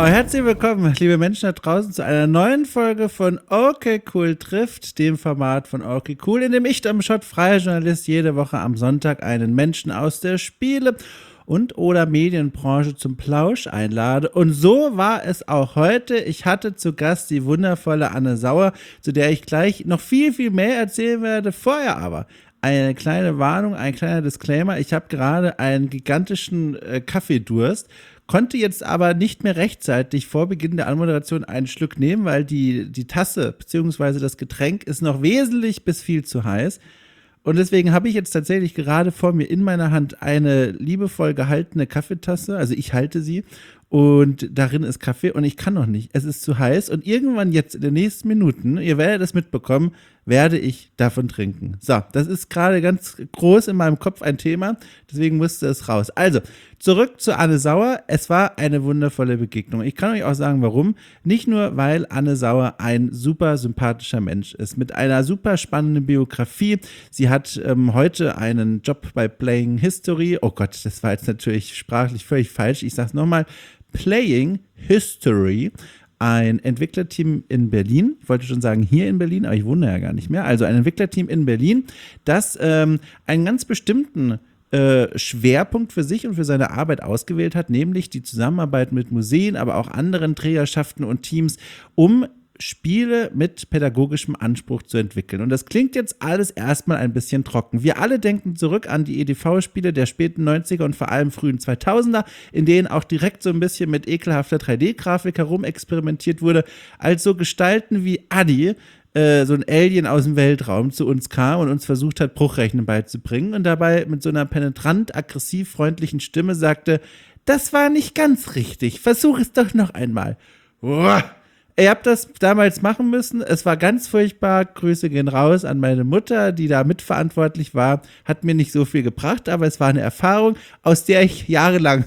Herzlich willkommen, liebe Menschen da draußen, zu einer neuen Folge von Okay Cool trifft, dem Format von Okay Cool, in dem ich, Shot, freier Journalist, jede Woche am Sonntag einen Menschen aus der Spiele- und oder Medienbranche zum Plausch einlade. Und so war es auch heute. Ich hatte zu Gast die wundervolle Anne Sauer, zu der ich gleich noch viel, viel mehr erzählen werde. Vorher aber eine kleine Warnung, ein kleiner Disclaimer. Ich habe gerade einen gigantischen Kaffeedurst, konnte jetzt aber nicht mehr rechtzeitig vor Beginn der Anmoderation einen Schluck nehmen, weil die Tasse bzw. das Getränk ist noch wesentlich bis viel zu heiß. Und deswegen habe ich jetzt tatsächlich gerade vor mir in meiner Hand eine liebevoll gehaltene Kaffeetasse. Also ich halte sie und darin ist Kaffee und ich kann noch nicht. Es ist zu heiß und irgendwann jetzt in den nächsten Minuten, ihr werdet es mitbekommen, werde ich davon trinken. So, das ist gerade ganz groß in meinem Kopf ein Thema, deswegen musste es raus. Also, zurück zu Anne Sauer. Es war eine wundervolle Begegnung. Ich kann euch auch sagen, warum. Nicht nur, weil Anne Sauer ein super sympathischer Mensch ist, mit einer super spannenden Biografie. Sie hat heute einen Job bei Playing History. Oh Gott, das war jetzt natürlich sprachlich völlig falsch. Ich sag's nochmal. Playing History. Ein Entwicklerteam in Berlin, ich wollte schon sagen hier in Berlin, aber ich wohne ja gar nicht mehr, also ein Entwicklerteam in Berlin, das einen ganz bestimmten Schwerpunkt für sich und für seine Arbeit ausgewählt hat, nämlich die Zusammenarbeit mit Museen, aber auch anderen Trägerschaften und Teams, um Spiele mit pädagogischem Anspruch zu entwickeln. Und das klingt jetzt alles erstmal ein bisschen trocken. Wir alle denken zurück an die EDV-Spiele der späten 90er und vor allem frühen 2000er, in denen auch direkt so ein bisschen mit ekelhafter 3D-Grafik herumexperimentiert wurde, als so Gestalten wie Adi, so ein Alien aus dem Weltraum, zu uns kam und uns versucht hat, Bruchrechnen beizubringen und dabei mit so einer penetrant, aggressiv freundlichen Stimme sagte, das war nicht ganz richtig, versuch es doch noch einmal. Uah. Ihr habt das damals machen müssen. Es war ganz furchtbar. Grüße gehen raus an meine Mutter, die da mitverantwortlich war. Hat mir nicht so viel gebracht, aber es war eine Erfahrung, aus der ich jahrelang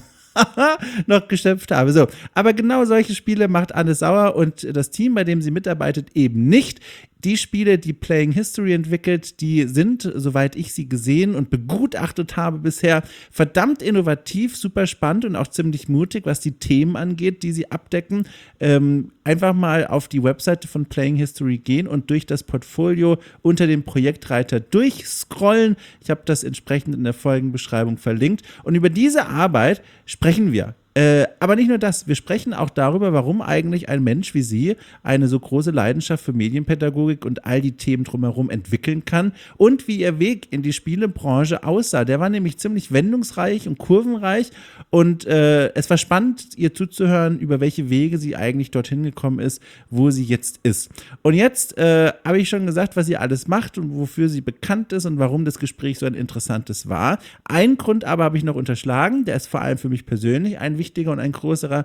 noch geschöpft habe. So, aber genau solche Spiele macht Anne Sauer und das Team, bei dem sie mitarbeitet, eben nicht. Die Spiele, die Playing History entwickelt, die sind, soweit ich sie gesehen und begutachtet habe bisher, verdammt innovativ, super spannend und auch ziemlich mutig, was die Themen angeht, die sie abdecken. Einfach mal auf die Webseite von Playing History gehen und durch das Portfolio unter dem Projektreiter durchscrollen. Ich habe das entsprechend in der Folgenbeschreibung verlinkt. Und über diese Arbeit sprechen wir. Aber nicht nur das, wir sprechen auch darüber, warum eigentlich ein Mensch wie Sie eine so große Leidenschaft für Medienpädagogik und all die Themen drumherum entwickeln kann und wie Ihr Weg in die Spielebranche aussah. Der war nämlich ziemlich wendungsreich und kurvenreich und es war spannend, ihr zuzuhören, über welche Wege sie eigentlich dorthin gekommen ist, wo sie jetzt ist. Und jetzt habe ich schon gesagt, was sie alles macht und wofür sie bekannt ist und warum das Gespräch so ein interessantes war. Einen Grund aber habe ich noch unterschlagen, der ist vor allem für mich persönlich ein wichtiger und ein großer,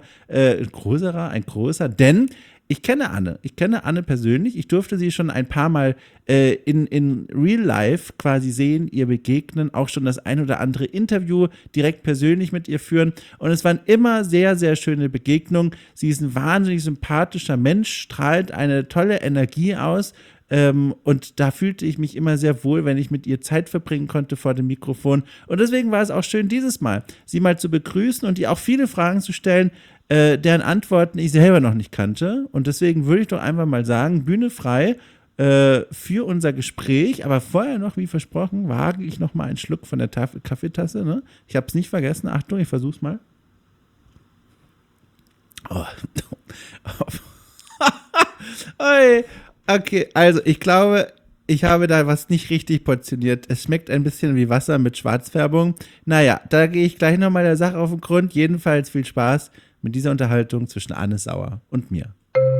denn ich kenne Anne persönlich, ich durfte sie schon ein paar Mal in Real Life quasi sehen, ihr begegnen, auch schon das ein oder andere Interview direkt persönlich mit ihr führen und es waren immer sehr, sehr schöne Begegnungen. Sie ist ein wahnsinnig sympathischer Mensch, strahlt eine tolle Energie aus. Und da fühlte ich mich immer sehr wohl, wenn ich mit ihr Zeit verbringen konnte vor dem Mikrofon. Und deswegen war es auch schön, dieses Mal sie mal zu begrüßen und ihr auch viele Fragen zu stellen, deren Antworten ich selber noch nicht kannte. Und deswegen würde ich doch einfach mal sagen, Bühne frei für unser Gespräch. Aber vorher noch, wie versprochen, wage ich noch mal einen Schluck von der Kaffeetasse. Ne? Ich habe es nicht vergessen. Achtung, ich versuch's mal. Oh. Okay, also ich glaube, ich habe da was nicht richtig portioniert. Es schmeckt ein bisschen wie Wasser mit Schwarzfärbung. Naja, da gehe ich gleich nochmal der Sache auf den Grund. Jedenfalls viel Spaß mit dieser Unterhaltung zwischen Anne Sauer und mir.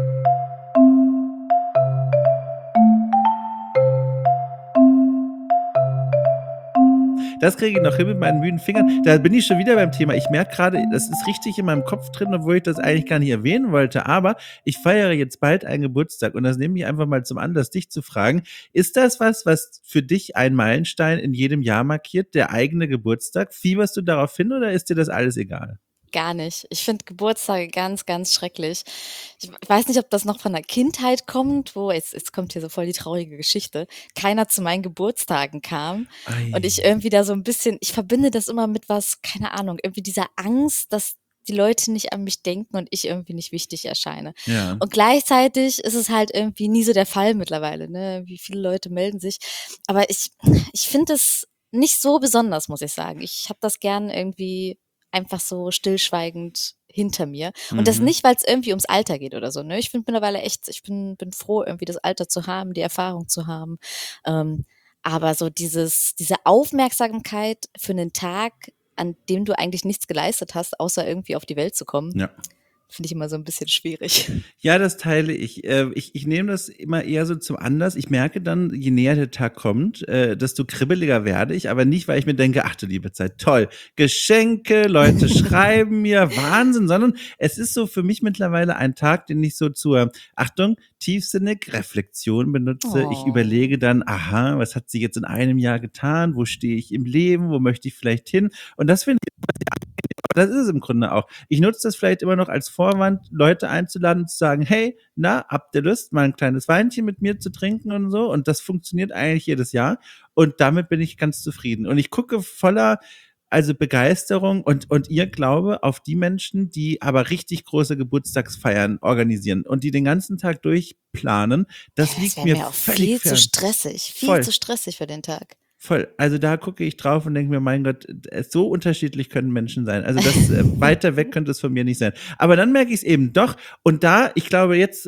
Das kriege ich noch hin mit meinen müden Fingern. Da bin ich schon wieder beim Thema. Ich merke gerade, das ist richtig in meinem Kopf drin, obwohl ich das eigentlich gar nicht erwähnen wollte. Aber ich feiere jetzt bald einen Geburtstag und das nehme ich einfach mal zum Anlass, dich zu fragen. Ist das was für dich ein Meilenstein in jedem Jahr markiert, der eigene Geburtstag? Fieberst du darauf hin oder ist dir das alles egal? Gar nicht. Ich finde Geburtstage ganz, ganz schrecklich. Ich weiß nicht, ob das noch von der Kindheit kommt, wo jetzt kommt hier so voll die traurige Geschichte, keiner zu meinen Geburtstagen kam und ich Ei. irgendwie da so ein bisschen ich verbinde das immer mit was, keine Ahnung, irgendwie dieser Angst, dass die Leute nicht an mich denken und ich irgendwie nicht wichtig erscheine. Ja. Und gleichzeitig ist es halt irgendwie nie so der Fall mittlerweile, ne? Wie viele Leute melden sich. Aber ich finde es nicht so besonders, muss ich sagen. Ich habe das gern irgendwie einfach so stillschweigend hinter mir. Und das nicht, weil es irgendwie ums Alter geht oder so, ne? Ich finde mittlerweile echt, bin froh, irgendwie das Alter zu haben, die Erfahrung zu haben. Aber so diese Aufmerksamkeit für einen Tag, an dem du eigentlich nichts geleistet hast, außer irgendwie auf die Welt zu kommen, Ja. finde ich immer so ein bisschen schwierig. Ja, das teile ich. Ich nehme das immer eher so zum Anlass. Ich merke dann, je näher der Tag kommt, desto kribbeliger werde ich. Aber nicht, weil ich mir denke, ach du liebe Zeit, toll, Geschenke, Leute schreiben mir, Wahnsinn, sondern es ist so für mich mittlerweile ein Tag, den ich so zur, Achtung, tiefsinnig Reflexion benutze. Ich Oh. überlege dann, aha, was hat sie jetzt in einem Jahr getan? Wo stehe ich im Leben? Wo möchte ich vielleicht hin? Und das finde ich, das ist es im Grunde auch. Ich nutze das vielleicht immer noch als Vorwand, Leute einzuladen, zu sagen, hey, na, habt ihr Lust, mal ein kleines Weinchen mit mir zu trinken und so? Und das funktioniert eigentlich jedes Jahr. Und damit bin ich ganz zufrieden. Und ich gucke voller, also Begeisterung und ihr Glaube auf die Menschen, die aber richtig große Geburtstagsfeiern organisieren und die den ganzen Tag durchplanen. Das Das liegt wäre mir mir auch völlig viel zu fern. stressig, viel Voll. zu stressig für den Tag. Voll. Also da gucke ich drauf und denke mir, mein Gott, so unterschiedlich können Menschen sein. Also das weiter weg könnte es von mir nicht sein. Aber dann merke ich es eben doch. Und da, ich glaube, jetzt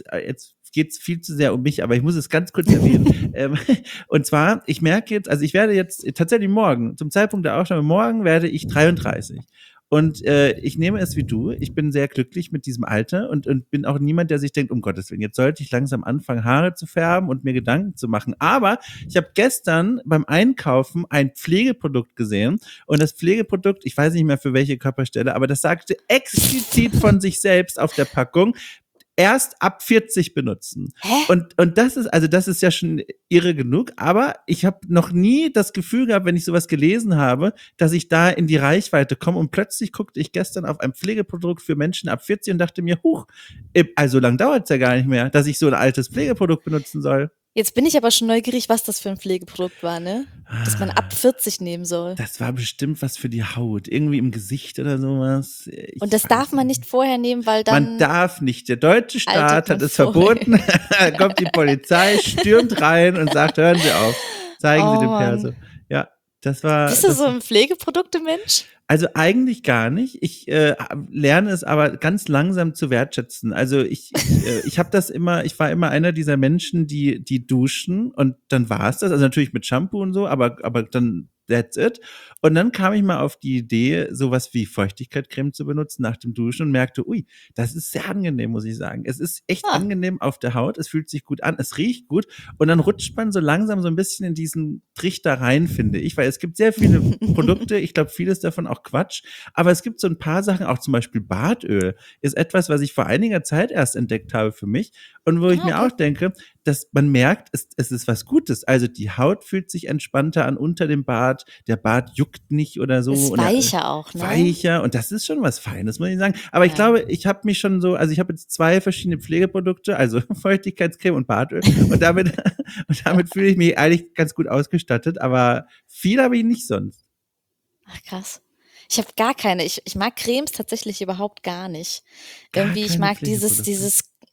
geht es viel zu sehr um mich, aber ich muss es ganz kurz erwähnen. Und zwar, ich merke jetzt, also ich werde jetzt tatsächlich morgen, zum Zeitpunkt der Aufnahme, morgen werde ich 33. Und ich nehme es wie du. Ich bin sehr glücklich mit diesem Alter und bin auch niemand, der sich denkt, um Gottes Willen, jetzt sollte ich langsam anfangen, Haare zu färben und mir Gedanken zu machen. Aber ich habe gestern beim Einkaufen ein Pflegeprodukt gesehen und das Pflegeprodukt, ich weiß nicht mehr für welche Körperstelle, aber das sagte explizit von sich selbst auf der Packung, erst ab 40 benutzen. Hä? Und das ist ja schon irre genug, aber ich habe noch nie das Gefühl gehabt, wenn ich sowas gelesen habe, dass ich da in die Reichweite komme und plötzlich guckte ich gestern auf ein Pflegeprodukt für Menschen ab 40 und dachte mir, huch, also lang dauert es ja gar nicht mehr, dass ich so ein altes Pflegeprodukt benutzen soll. Jetzt bin ich aber schon neugierig, was das für ein Pflegeprodukt war, ne? Dass man ab 40 nehmen soll. Das war bestimmt was für die Haut, irgendwie im Gesicht oder sowas. Und das darf man nicht vorher nehmen, weil Man dann darf nicht. Der deutsche Staat altert man hat es vorher. verboten. Da kommt die Polizei, stürmt rein und sagt, hören Sie auf. Zeigen Sie Oh den Mann. Perso. Ja, das war. Bist du so ein Pflegeprodukte-Mensch? Also eigentlich gar nicht. Ich lerne es aber ganz langsam zu wertschätzen. Also ich habe das immer, ich war immer einer dieser Menschen, die duschen und dann war es das. Also natürlich mit Shampoo und so, aber dann that's it. Und dann kam ich mal auf die Idee, sowas wie Feuchtigkeitscreme zu benutzen nach dem Duschen und merkte, ui, das ist sehr angenehm, muss ich sagen. Es ist echt Ah. angenehm auf der Haut, es fühlt sich gut an, es riecht gut und dann rutscht man so langsam so ein bisschen in diesen Trichter rein, finde ich, weil es gibt sehr viele Produkte, ich glaube, vieles davon auch Quatsch, aber es gibt so ein paar Sachen, auch zum Beispiel Bartöl ist etwas, was ich vor einiger Zeit erst entdeckt habe für mich und wo ich mir Okay. auch denke, dass man merkt, es ist was Gutes. Also die Haut fühlt sich entspannter an unter dem Bart, der Bart juckt nicht oder so. Ist und er- weicher auch, ne? Weicher und das ist schon was Feines, muss ich sagen. Aber ich Ja. glaube, ich habe mich schon so, also ich habe jetzt 2 verschiedene Pflegeprodukte, also Feuchtigkeitscreme und Bartöl und damit fühle ich mich eigentlich ganz gut ausgestattet, aber viel habe ich nicht sonst. Ach krass. Ich habe gar keine. Ich mag Cremes tatsächlich überhaupt gar nicht. Gar Irgendwie, ich keine mag Pflegeprodukte.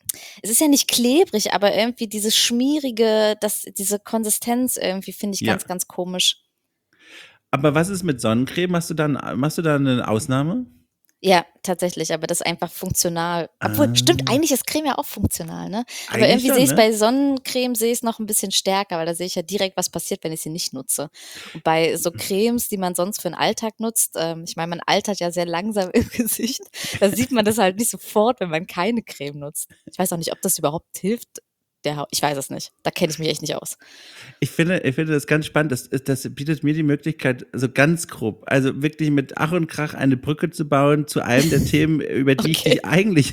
es ist ja nicht klebrig, aber irgendwie dieses schmierige, diese Konsistenz irgendwie finde ich Ja. ganz, ganz komisch. Aber was ist mit Sonnencreme? Machst du da eine Ausnahme? Ja, tatsächlich, aber das ist einfach funktional. Obwohl, stimmt, eigentlich ist Creme ja auch funktional, ne? Aber Eigentlich irgendwie schon, sehe ich ne? bei Sonnencreme sehe ich es noch ein bisschen stärker, weil da sehe ich ja direkt, was passiert, wenn ich sie nicht nutze. Und bei so Cremes, die man sonst für den Alltag nutzt, ich meine, man altert ja sehr langsam im Gesicht, da sieht man das halt nicht sofort, wenn man keine Creme nutzt. Ich weiß auch nicht, ob das überhaupt hilft der Haut. Ich weiß es nicht. Da kenne ich mich echt nicht aus. Ich finde das ganz spannend. Das bietet mir die Möglichkeit, so ganz grob, also wirklich mit Ach und Krach eine Brücke zu bauen zu einem der Themen, über die ich Okay. dich eigentlich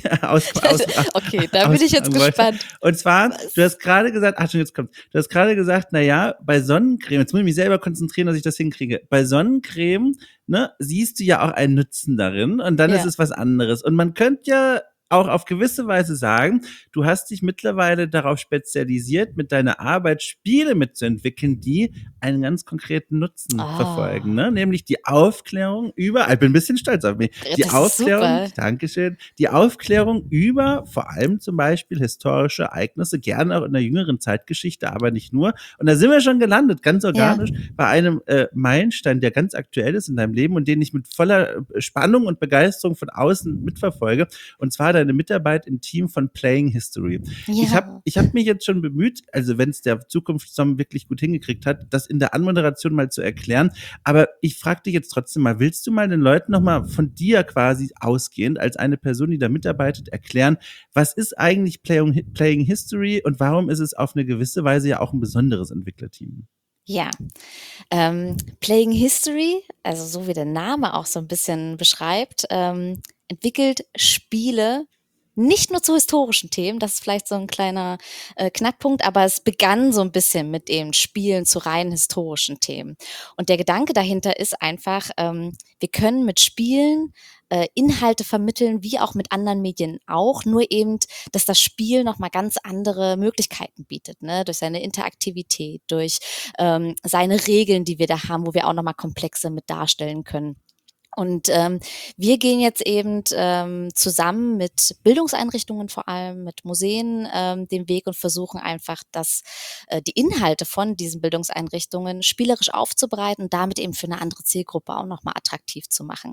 Okay, da bin ich jetzt ausfragen wollte. gespannt. Und zwar, Was? du hast gerade gesagt, Achtung, jetzt kommt's. Du hast gerade gesagt, naja, bei Sonnencreme, jetzt muss ich mich selber konzentrieren, dass ich das hinkriege. Bei Sonnencreme, ne, siehst du ja auch einen Nutzen darin und dann Ja. ist es was anderes. Und man könnte ja auch auf gewisse Weise sagen, du hast dich mittlerweile darauf spezialisiert, mit deiner Arbeit Spiele mitzuentwickeln, die einen ganz konkreten Nutzen verfolgen, Ah, ne? Nämlich die Aufklärung über, ich bin ein bisschen stolz auf mich, die das ist Aufklärung, super. Dankeschön, die Aufklärung über vor allem zum Beispiel historische Ereignisse, gerne auch in der jüngeren Zeitgeschichte, aber nicht nur. Und da sind wir schon gelandet, ganz Ja, organisch, bei einem Meilenstein, der ganz aktuell ist in deinem Leben und den ich mit voller Spannung und Begeisterung von außen mitverfolge. Und zwar deine Mitarbeit im Team von Playing History. ja. Ich hab mich jetzt schon bemüht, also wenn es der Zukunftssong wirklich gut hingekriegt hat, das in der Anmoderation mal zu erklären. Aber ich frage dich jetzt trotzdem mal, willst du mal den Leuten nochmal von dir quasi ausgehend, als eine Person, die da mitarbeitet, erklären, was ist eigentlich Playing History und warum ist es auf eine gewisse Weise ja auch ein besonderes Entwicklerteam? Ja, Playing History, also so wie der Name auch so ein bisschen beschreibt, entwickelt Spiele nicht nur zu historischen Themen, das ist vielleicht so ein kleiner, Knackpunkt, aber es begann so ein bisschen mit eben Spielen zu rein historischen Themen. Und der Gedanke dahinter ist einfach, wir können mit Spielen, Inhalte vermitteln, wie auch mit anderen Medien auch, nur eben, dass das Spiel noch mal ganz andere Möglichkeiten bietet, ne? Durch seine Interaktivität, durch seine Regeln, die wir da haben, wo wir auch nochmal Komplexe mit darstellen können. Und wir gehen jetzt eben zusammen mit Bildungseinrichtungen, vor allem mit Museen, den Weg und versuchen einfach, dass die Inhalte von diesen Bildungseinrichtungen spielerisch aufzubereiten und damit eben für eine andere Zielgruppe auch nochmal attraktiv zu machen.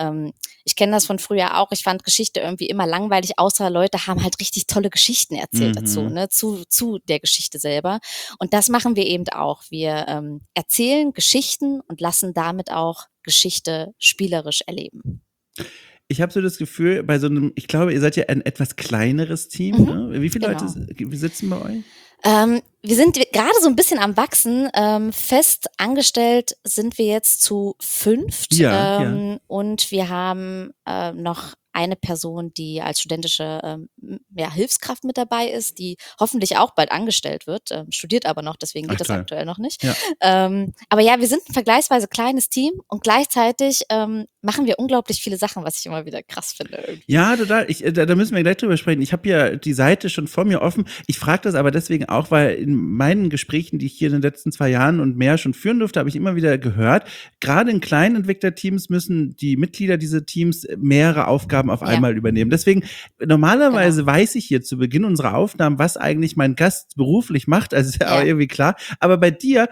Ich kenne das von früher auch. Ich fand Geschichte irgendwie immer langweilig, außer Leute haben halt richtig tolle Geschichten erzählt dazu, Mhm. ne, zu der Geschichte selber. Und das machen wir eben auch. Wir erzählen Geschichten und lassen damit auch Geschichte spielerisch erleben. Ich habe so das Gefühl, bei so einem, ich glaube, ihr seid ja ein etwas kleineres Team, Mhm, ne? Wie viele Leute genau. sitzen bei euch? Wir sind gerade so ein bisschen am Wachsen. Fest angestellt sind wir jetzt zu 5, Ja, ja. und wir haben, noch eine Person, die als studentische, ja, Hilfskraft mit dabei ist, die hoffentlich auch bald angestellt wird, studiert aber noch, deswegen geht Ach das toll. aktuell noch nicht. Ja. Aber ja, wir sind ein vergleichsweise kleines Team und gleichzeitig, machen wir unglaublich viele Sachen, was ich immer wieder krass finde irgendwie. Ja, total. Da müssen wir gleich drüber sprechen. Ich habe ja die Seite schon vor mir offen. Ich frage das aber deswegen auch, weil in meinen Gesprächen, die ich hier in den letzten 2 Jahren und mehr schon führen durfte, habe ich immer wieder gehört, gerade in kleinen Entwicklerteams müssen die Mitglieder dieser Teams mehrere Aufgaben auf Ja, einmal übernehmen. Deswegen, genau. normalerweise weiß ich hier zu Beginn unserer Aufnahmen, was eigentlich mein Gast beruflich macht. Also ist ja auch Ja. irgendwie klar. Aber bei dir,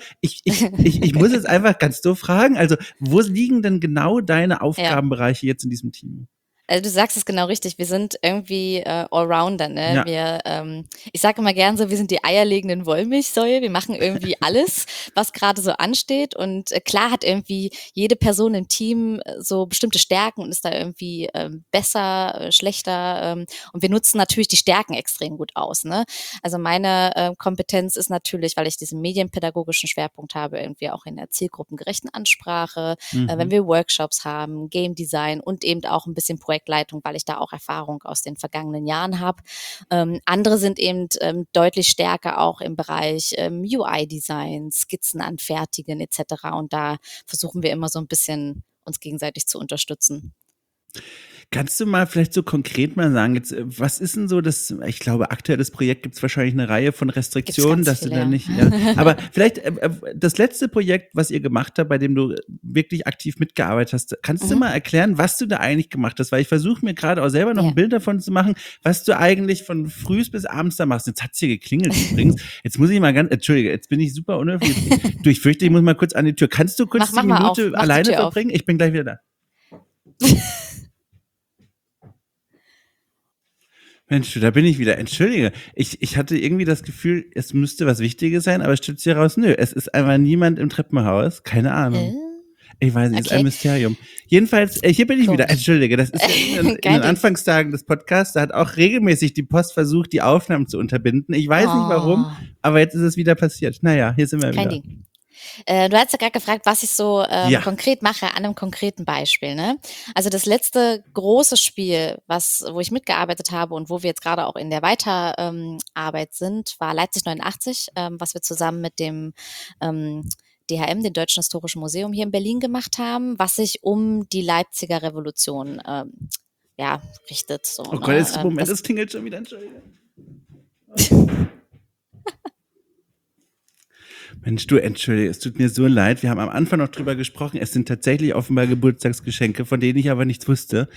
ich muss jetzt einfach ganz doof fragen, also wo liegen denn genau deine Ja. Aufgabenbereiche jetzt in diesem Team? Also, du sagst es genau richtig. Wir sind irgendwie, Allrounder, ne? Ja. Ich sage immer gern so, wir sind die eierlegenden Wollmilchsäue. Wir machen irgendwie alles, was gerade so ansteht. Und, klar hat irgendwie jede Person im Team, so bestimmte Stärken und ist da irgendwie, besser, schlechter, und wir nutzen natürlich die Stärken extrem gut aus, ne? Also, meine, Kompetenz ist natürlich, weil ich diesen medienpädagogischen Schwerpunkt habe, irgendwie auch in der zielgruppengerechten Ansprache, wenn Mhm. wir Workshops haben, Game Design und eben auch ein bisschen Projektleitung, weil ich da auch Erfahrung aus den vergangenen Jahren habe. Andere sind eben deutlich stärker auch im Bereich UI-Design, Skizzen anfertigen etc. Und da versuchen wir immer so ein bisschen uns gegenseitig zu unterstützen. Kannst du mal vielleicht so konkret mal sagen, jetzt, was ist denn so das, ich glaube, aktuelles Projekt gibt es wahrscheinlich eine Reihe von Gibt's Restriktionen, ganz dass du viele, da ja. nicht, ja, aber vielleicht das letzte Projekt, was ihr gemacht habt, bei dem du wirklich aktiv mitgearbeitet hast, kannst du Mhm. mal erklären, was du da eigentlich gemacht hast? Weil ich versuche mir gerade auch selber noch Ja. ein Bild davon zu machen, was du eigentlich von frühs bis abends da machst. Jetzt hat's hier geklingelt übrigens. Jetzt muss ich mal ganz, Entschuldige, jetzt bin ich super unhöflich. Du, ich fürchte, ich muss mal kurz an die Tür. Kannst du kurz Mach, die mach mal auf, Minute mach die alleine Tür auf. verbringen? Ich bin gleich wieder da. Mensch, du, da bin ich wieder. Entschuldige. Ich hatte irgendwie das Gefühl, es müsste was Wichtiges sein, aber es stellt sich heraus, nö, es ist einfach niemand im Treppenhaus. Keine Hä? Ahnung. Ich weiß nicht, ist ein Okay, Mysterium. Jedenfalls, hier bin ich wieder. komisch. Entschuldige, das ist ja in Kein den Ding. Anfangstagen des Podcasts, da hat auch regelmäßig die Post versucht, die Aufnahmen zu unterbinden. Ich weiß nicht warum, Oh, aber jetzt ist es wieder passiert. Naja, hier sind wir kein wieder. Ding. Du hast ja gerade gefragt, was ich so Ja. konkret mache an einem konkreten Beispiel. Ne? Also das letzte große Spiel, wo ich mitgearbeitet habe und wo wir jetzt gerade auch in der Weiterarbeit sind, war Leipzig 89, was wir zusammen mit dem DHM, dem Deutschen Historischen Museum hier in Berlin gemacht haben, was sich um die Leipziger Revolution ja, richtet. So, Oh Gott, ne? jetzt Moment, es klingelt schon wieder, Entschuldigung. Mensch, du, entschuldige, es tut mir so leid. Wir haben am Anfang noch drüber gesprochen. Es sind tatsächlich offenbar Geburtstagsgeschenke, von denen ich aber nichts wusste.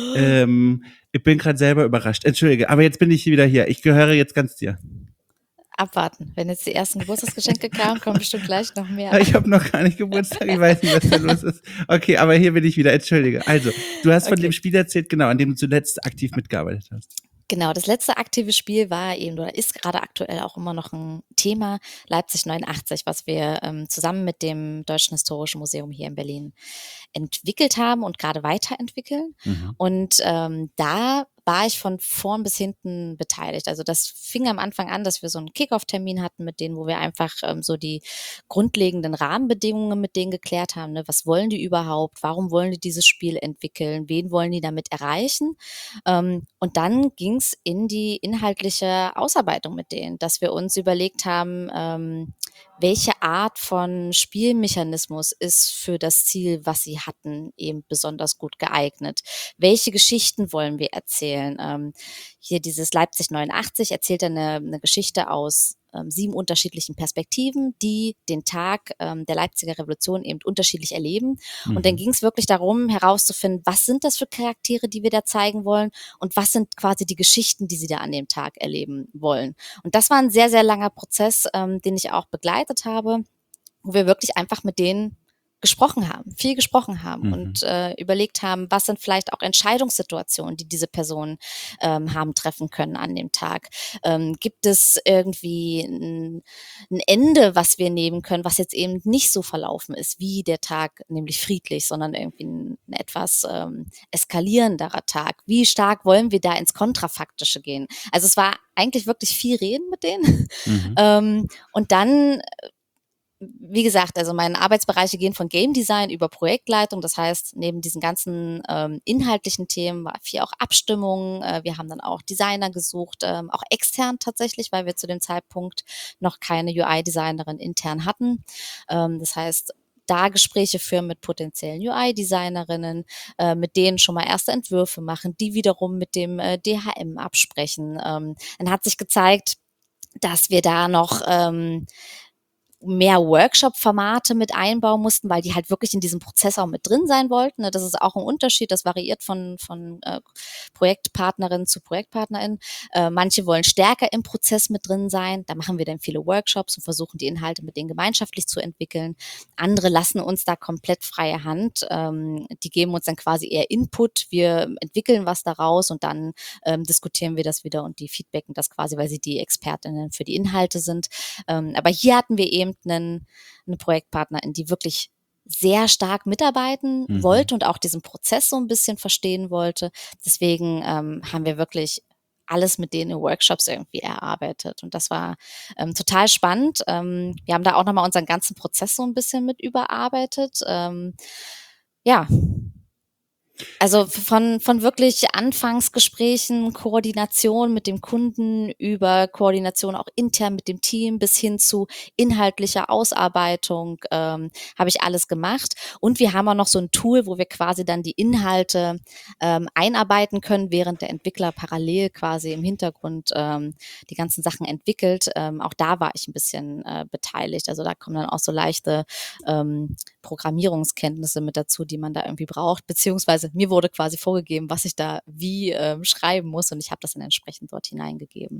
Ich bin gerade selber überrascht. Entschuldige, aber jetzt bin ich wieder hier. Ich gehöre jetzt ganz dir. Abwarten. Wenn jetzt die ersten Geburtstagsgeschenke kamen, kommen bestimmt gleich noch mehr. Ich habe noch gar nicht Geburtstag, ich weiß nicht, was da los ist. Okay, aber hier bin ich wieder. Entschuldige. Also, du hast von Okay. dem Spiel erzählt, genau, an dem du zuletzt aktiv mitgearbeitet hast. Genau, das letzte aktive Spiel war eben oder ist gerade aktuell auch immer noch ein Thema, Leipzig 89, was wir zusammen mit dem Deutschen Historischen Museum hier in Berlin entwickelt haben und gerade weiterentwickeln. Und da war ich von vorn bis hinten beteiligt. Also das fing am Anfang an, dass wir so einen Kick-Off-Termin hatten mit denen, wo wir einfach so die grundlegenden Rahmenbedingungen mit denen geklärt haben. Ne? Was wollen die überhaupt? Warum wollen die dieses Spiel entwickeln? Wen wollen die damit erreichen? Und dann ging es in die inhaltliche Ausarbeitung mit denen, dass wir uns überlegt haben, welche Art von Spielmechanismus ist für das Ziel, was sie hatten, eben besonders gut geeignet? Welche Geschichten wollen wir erzählen? Hier dieses Leipzig 89 erzählt eine Geschichte aus 7 unterschiedlichen Perspektiven, die den Tag der Leipziger Revolution eben unterschiedlich erleben. Und dann ging es wirklich darum, herauszufinden, was sind das für Charaktere, die wir da zeigen wollen und was sind quasi die Geschichten, die sie da an dem Tag erleben wollen. Und das war ein sehr, sehr langer Prozess, den ich auch begleitet habe, wo wir wirklich einfach mit denen viel gesprochen haben und überlegt haben, was sind vielleicht auch Entscheidungssituationen, die diese Personen haben treffen können an dem Tag. Gibt es irgendwie ein Ende, was wir nehmen können, was jetzt eben nicht so verlaufen ist wie der Tag, nämlich friedlich, sondern irgendwie ein etwas eskalierenderer Tag. Wie stark wollen wir da ins Kontrafaktische gehen? Also es war eigentlich wirklich viel Reden mit denen. Und dann wie gesagt, also meine Arbeitsbereiche gehen von Game Design über Projektleitung. Das heißt, neben diesen ganzen inhaltlichen Themen war viel auch Abstimmung. Wir haben dann auch Designer gesucht, auch extern tatsächlich, weil wir zu dem Zeitpunkt noch keine UI-Designerin intern hatten. Das heißt, da Gespräche führen mit potenziellen UI-Designerinnen, mit denen schon mal erste Entwürfe machen, die wiederum mit dem DHM absprechen. Dann hat sich gezeigt, dass wir da noch mehr Workshop-Formate mit einbauen mussten, weil die halt wirklich in diesem Prozess auch mit drin sein wollten. Das ist auch ein Unterschied, das variiert von Projektpartnerin zu Projektpartnerin. Manche wollen stärker im Prozess mit drin sein, da machen wir dann viele Workshops und versuchen die Inhalte mit denen gemeinschaftlich zu entwickeln. Andere lassen uns da komplett freie Hand, die geben uns dann quasi eher Input, wir entwickeln was daraus und dann diskutieren wir das wieder und die feedbacken das quasi, weil sie die Expertinnen für die Inhalte sind. Aber hier hatten wir eben eine Projektpartnerin, die wirklich sehr stark mitarbeiten wollte und auch diesen Prozess so ein bisschen verstehen wollte. Deswegen haben wir wirklich alles mit denen in Workshops irgendwie erarbeitet. Und das war total spannend. Wir haben da auch nochmal unseren ganzen Prozess so ein bisschen mit überarbeitet. Ja, also von wirklich Anfangsgesprächen, Koordination mit dem Kunden über Koordination auch intern mit dem Team bis hin zu inhaltlicher Ausarbeitung habe ich alles gemacht. Und wir haben auch noch so ein Tool, wo wir quasi dann die Inhalte einarbeiten können, während der Entwickler parallel quasi im Hintergrund die ganzen Sachen entwickelt. Auch da war ich ein bisschen beteiligt. Also da kommen dann auch so leichte Programmierungskenntnisse mit dazu, die man da irgendwie braucht, beziehungsweise mir wurde quasi vorgegeben, was ich da wie schreiben muss und ich habe das dann entsprechend dort hineingegeben.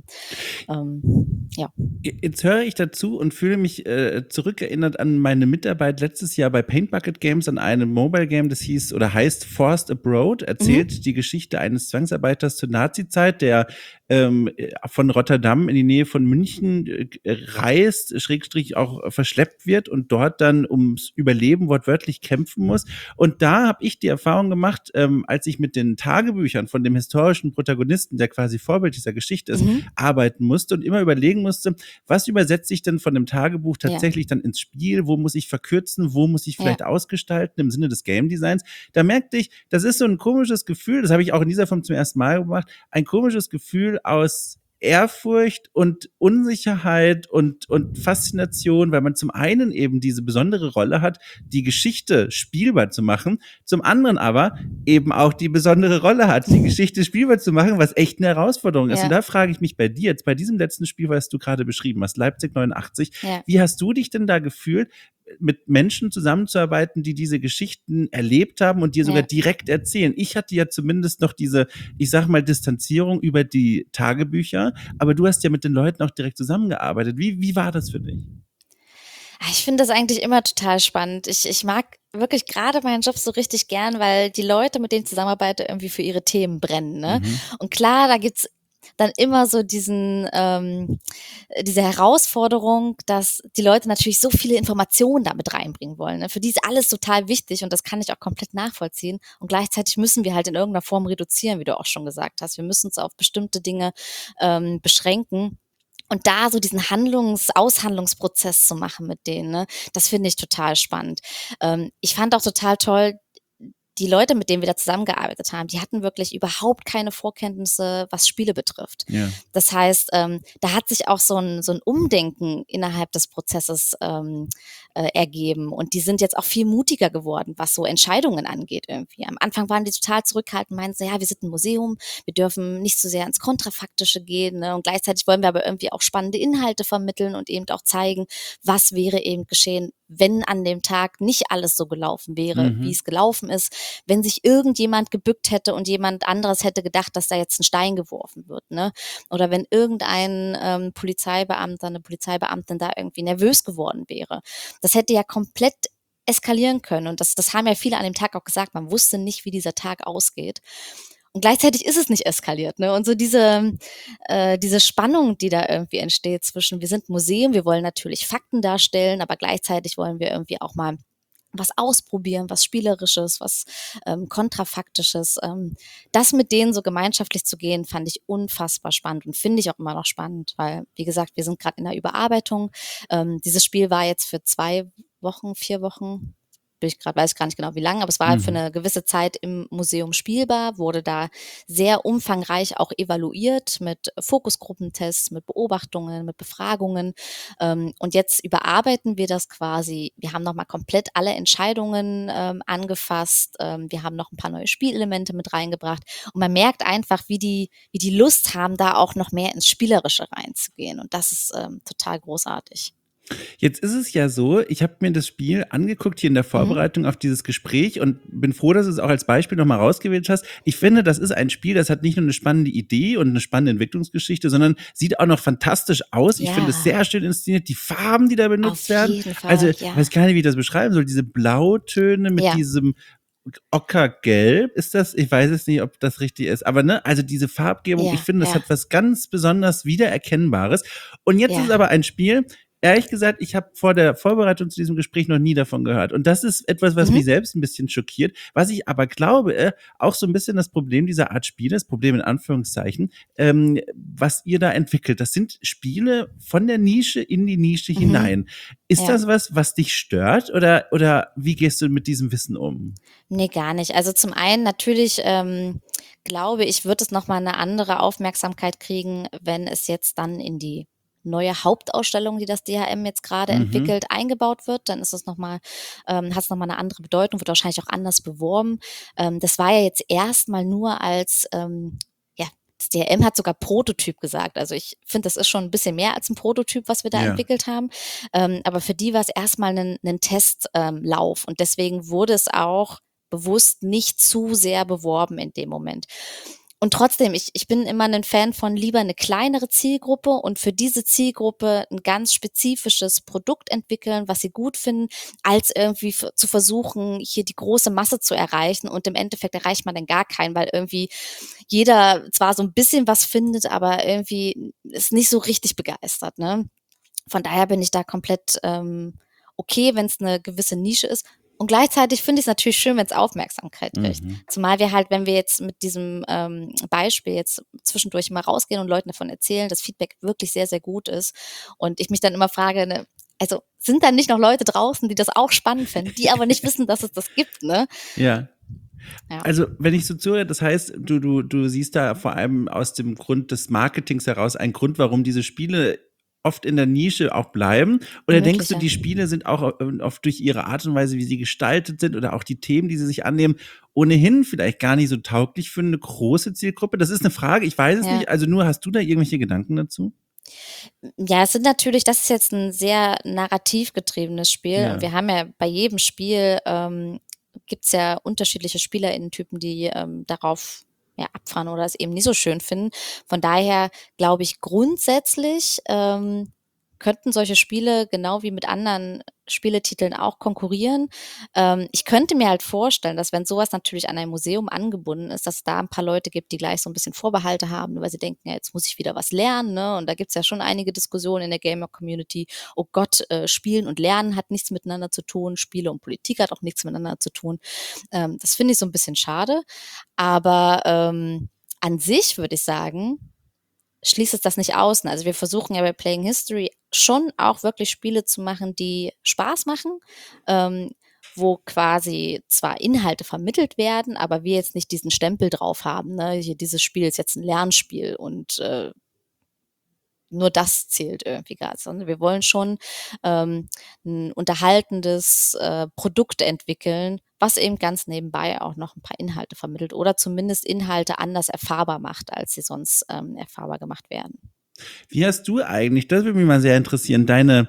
Ja. Jetzt höre ich dazu und fühle mich zurückerinnert an meine Mitarbeit letztes Jahr bei Paint Bucket Games an einem Mobile Game, das hieß oder heißt Forced Abroad, erzählt die Geschichte eines Zwangsarbeiters zur Nazizeit, der von Rotterdam in die Nähe von München reist, Schrägstrich auch verschleppt wird und dort dann ums Überleben wortwörtlich kämpfen muss. Und da habe ich die Erfahrung gemacht, als ich mit den Tagebüchern von dem historischen Protagonisten, der quasi Vorbild dieser Geschichte ist, arbeiten musste und immer überlegen musste, was übersetze ich denn von dem Tagebuch tatsächlich dann ins Spiel, wo muss ich verkürzen, wo muss ich vielleicht ausgestalten im Sinne des Game Designs. Da merkte ich, das ist so ein komisches Gefühl, das habe ich auch in dieser Form zum ersten Mal gemacht, ein komisches Gefühl aus Ehrfurcht und Unsicherheit und Faszination, weil man zum einen eben diese besondere Rolle hat, die Geschichte spielbar zu machen, zum anderen aber eben auch die besondere Rolle hat, die Geschichte spielbar zu machen, was echt eine Herausforderung ist. Ja. Und da frage ich mich bei dir jetzt, bei diesem letzten Spiel, was du gerade beschrieben hast, Leipzig 89, Ja. wie hast du dich denn da gefühlt, mit Menschen zusammenzuarbeiten, die diese Geschichten erlebt haben und dir sogar direkt erzählen? Ich hatte ja zumindest noch diese, ich sag mal, Distanzierung über die Tagebücher, aber du hast ja mit den Leuten auch direkt zusammengearbeitet. Wie war das für dich? Ich finde das eigentlich immer total spannend. Ich mag wirklich gerade meinen Job so richtig gern, weil die Leute, mit denen ich zusammenarbeite, irgendwie für ihre Themen brennen. Ne? Und klar, da gibt's dann immer so diese Herausforderung, dass die Leute natürlich so viele Informationen damit reinbringen wollen. Ne? Für die ist alles total wichtig und das kann ich auch komplett nachvollziehen. Und gleichzeitig müssen wir halt in irgendeiner Form reduzieren, wie du auch schon gesagt hast. Wir müssen uns auf bestimmte Dinge beschränken. Und da so diesen Aushandlungsprozess zu machen mit denen, ne, das finde ich total spannend. Ich fand auch total toll, die Leute, mit denen wir da zusammengearbeitet haben, die hatten wirklich überhaupt keine Vorkenntnisse, was Spiele betrifft. Ja. Das heißt, da hat sich auch so ein Umdenken innerhalb des Prozesses ergeben. Und die sind jetzt auch viel mutiger geworden, was so Entscheidungen angeht irgendwie. Am Anfang waren die total zurückhaltend, meinten so, ja, wir sind ein Museum, wir dürfen nicht so sehr ins Kontrafaktische gehen. Ne? Und gleichzeitig wollen wir aber irgendwie auch spannende Inhalte vermitteln und eben auch zeigen, was wäre eben geschehen, wenn an dem Tag nicht alles so gelaufen wäre, wie es gelaufen ist, wenn sich irgendjemand gebückt hätte und jemand anderes hätte gedacht, dass da jetzt ein Stein geworfen wird, ne? Oder wenn irgendein Polizeibeamter, eine Polizeibeamtin da irgendwie nervös geworden wäre. Das hätte ja komplett eskalieren können und das haben ja viele an dem Tag auch gesagt, man wusste nicht, wie dieser Tag ausgeht. Und gleichzeitig ist es nicht eskaliert, ne? Und so diese Spannung, die da irgendwie entsteht zwischen, wir sind Museum, wir wollen natürlich Fakten darstellen, aber gleichzeitig wollen wir irgendwie auch mal was ausprobieren, was Spielerisches, was Kontrafaktisches. Das mit denen so gemeinschaftlich zu gehen, fand ich unfassbar spannend und finde ich auch immer noch spannend, weil, wie gesagt, wir sind gerade in der Überarbeitung. Dieses Spiel war jetzt für 2 Wochen, 4 Wochen, weiß ich gar nicht genau wie lange, aber es war halt für eine gewisse Zeit im Museum spielbar, wurde da sehr umfangreich auch evaluiert mit Fokusgruppentests, mit Beobachtungen, mit Befragungen. Und jetzt überarbeiten wir das quasi. Wir haben nochmal komplett alle Entscheidungen angefasst. Wir haben noch ein paar neue Spielelemente mit reingebracht. Und man merkt einfach, wie die Lust haben, da auch noch mehr ins Spielerische reinzugehen. Und das ist total großartig. Jetzt ist es ja so, ich habe mir das Spiel angeguckt hier in der Vorbereitung auf dieses Gespräch und bin froh, dass du es auch als Beispiel nochmal rausgewählt hast. Ich finde, das ist ein Spiel, das hat nicht nur eine spannende Idee und eine spannende Entwicklungsgeschichte, sondern sieht auch noch fantastisch aus. Ich finde es sehr schön inszeniert. Die Farben, die da benutzt werden. Jeden Fall, also, ich weiß gar nicht, wie ich das beschreiben soll. Diese Blautöne mit diesem Ockergelb ist das, ich weiß es nicht, ob das richtig ist, aber ne, also diese Farbgebung, ich finde, das hat was ganz besonders Wiedererkennbares. Und jetzt ist es aber ein Spiel, ehrlich gesagt, ich habe vor der Vorbereitung zu diesem Gespräch noch nie davon gehört. Und das ist etwas, was mich selbst ein bisschen schockiert. Was ich aber glaube, auch so ein bisschen das Problem dieser Art Spiele, das Problem in Anführungszeichen, was ihr da entwickelt. Das sind Spiele von der Nische in die Nische hinein. Ist das was dich stört oder wie gehst du mit diesem Wissen um? Nee, gar nicht. Also zum einen natürlich glaube ich, wird es nochmal eine andere Aufmerksamkeit kriegen, wenn es jetzt dann in die neue Hauptausstellung, die das DHM jetzt gerade entwickelt, eingebaut wird, dann ist es nochmal, hat es nochmal eine andere Bedeutung, wird wahrscheinlich auch anders beworben. Das war ja jetzt erstmal nur als, das DHM hat sogar Prototyp gesagt. Also ich finde, das ist schon ein bisschen mehr als ein Prototyp, was wir da entwickelt haben. Aber für die war es erstmal ein Testlauf und deswegen wurde es auch bewusst nicht zu sehr beworben in dem Moment. Und trotzdem, ich bin immer ein Fan von lieber eine kleinere Zielgruppe und für diese Zielgruppe ein ganz spezifisches Produkt entwickeln, was sie gut finden, als irgendwie zu versuchen, hier die große Masse zu erreichen und im Endeffekt erreicht man dann gar keinen, weil irgendwie jeder zwar so ein bisschen was findet, aber irgendwie ist nicht so richtig begeistert, ne? Von daher bin ich da komplett okay, wenn es eine gewisse Nische ist. Und gleichzeitig finde ich es natürlich schön, wenn es Aufmerksamkeit kriegt. Zumal wir halt, wenn wir jetzt mit diesem Beispiel jetzt zwischendurch mal rausgehen und Leuten davon erzählen, das Feedback wirklich sehr, sehr gut ist. Und ich mich dann immer frage, ne, also sind da nicht noch Leute draußen, die das auch spannend finden, die aber nicht wissen, dass es das gibt, ne? Ja. Ja. Also, wenn ich so zuhöre, das heißt, du siehst da vor allem aus dem Grund des Marketings heraus einen Grund, warum diese Spiele oft in der Nische auch bleiben? Oder denkst Vermutlich, du, ja. die Spiele sind auch oft durch ihre Art und Weise, wie sie gestaltet sind oder auch die Themen, die sie sich annehmen, ohnehin vielleicht gar nicht so tauglich für eine große Zielgruppe? Das ist eine Frage, ich weiß es Ja. nicht. Also nur, hast du da irgendwelche Gedanken dazu? Ja, es sind natürlich das ist jetzt ein sehr narrativ getriebenes Spiel und Ja. wir haben ja bei jedem Spiel, gibt's ja unterschiedliche SpielerInnen-Typen, die, darauf, ja, abfahren oder es eben nicht so schön finden. Von daher glaube ich grundsätzlich, könnten solche Spiele genau wie mit anderen Spieletiteln auch konkurrieren. Ich könnte mir halt vorstellen, dass wenn sowas natürlich an ein Museum angebunden ist, dass es da ein paar Leute gibt, die gleich so ein bisschen Vorbehalte haben, weil sie denken: „Ja, jetzt muss ich wieder was lernen“, ne? Und da gibt's ja schon einige Diskussionen in der Gamer-Community. „Oh Gott, Spielen und Lernen hat nichts miteinander zu tun, Spiele und Politik hat auch nichts miteinander zu tun.“ Das finde ich so ein bisschen schade. Aber, an sich würde ich sagen, schließt es das nicht aus. Also, wir versuchen ja bei Playing History schon auch wirklich Spiele zu machen, die Spaß machen, ähm, wo quasi zwar Inhalte vermittelt werden, aber wir jetzt nicht diesen Stempel drauf haben, ne? Hier, dieses Spiel ist jetzt ein Lernspiel und, nur das zählt irgendwie grad, sondern wir wollen schon, 'n unterhaltendes, Produkt entwickeln, was eben ganz nebenbei auch noch ein paar Inhalte vermittelt oder zumindest Inhalte anders erfahrbar macht, als sie sonst, erfahrbar gemacht werden. Wie hast du eigentlich, das würde mich mal sehr interessieren,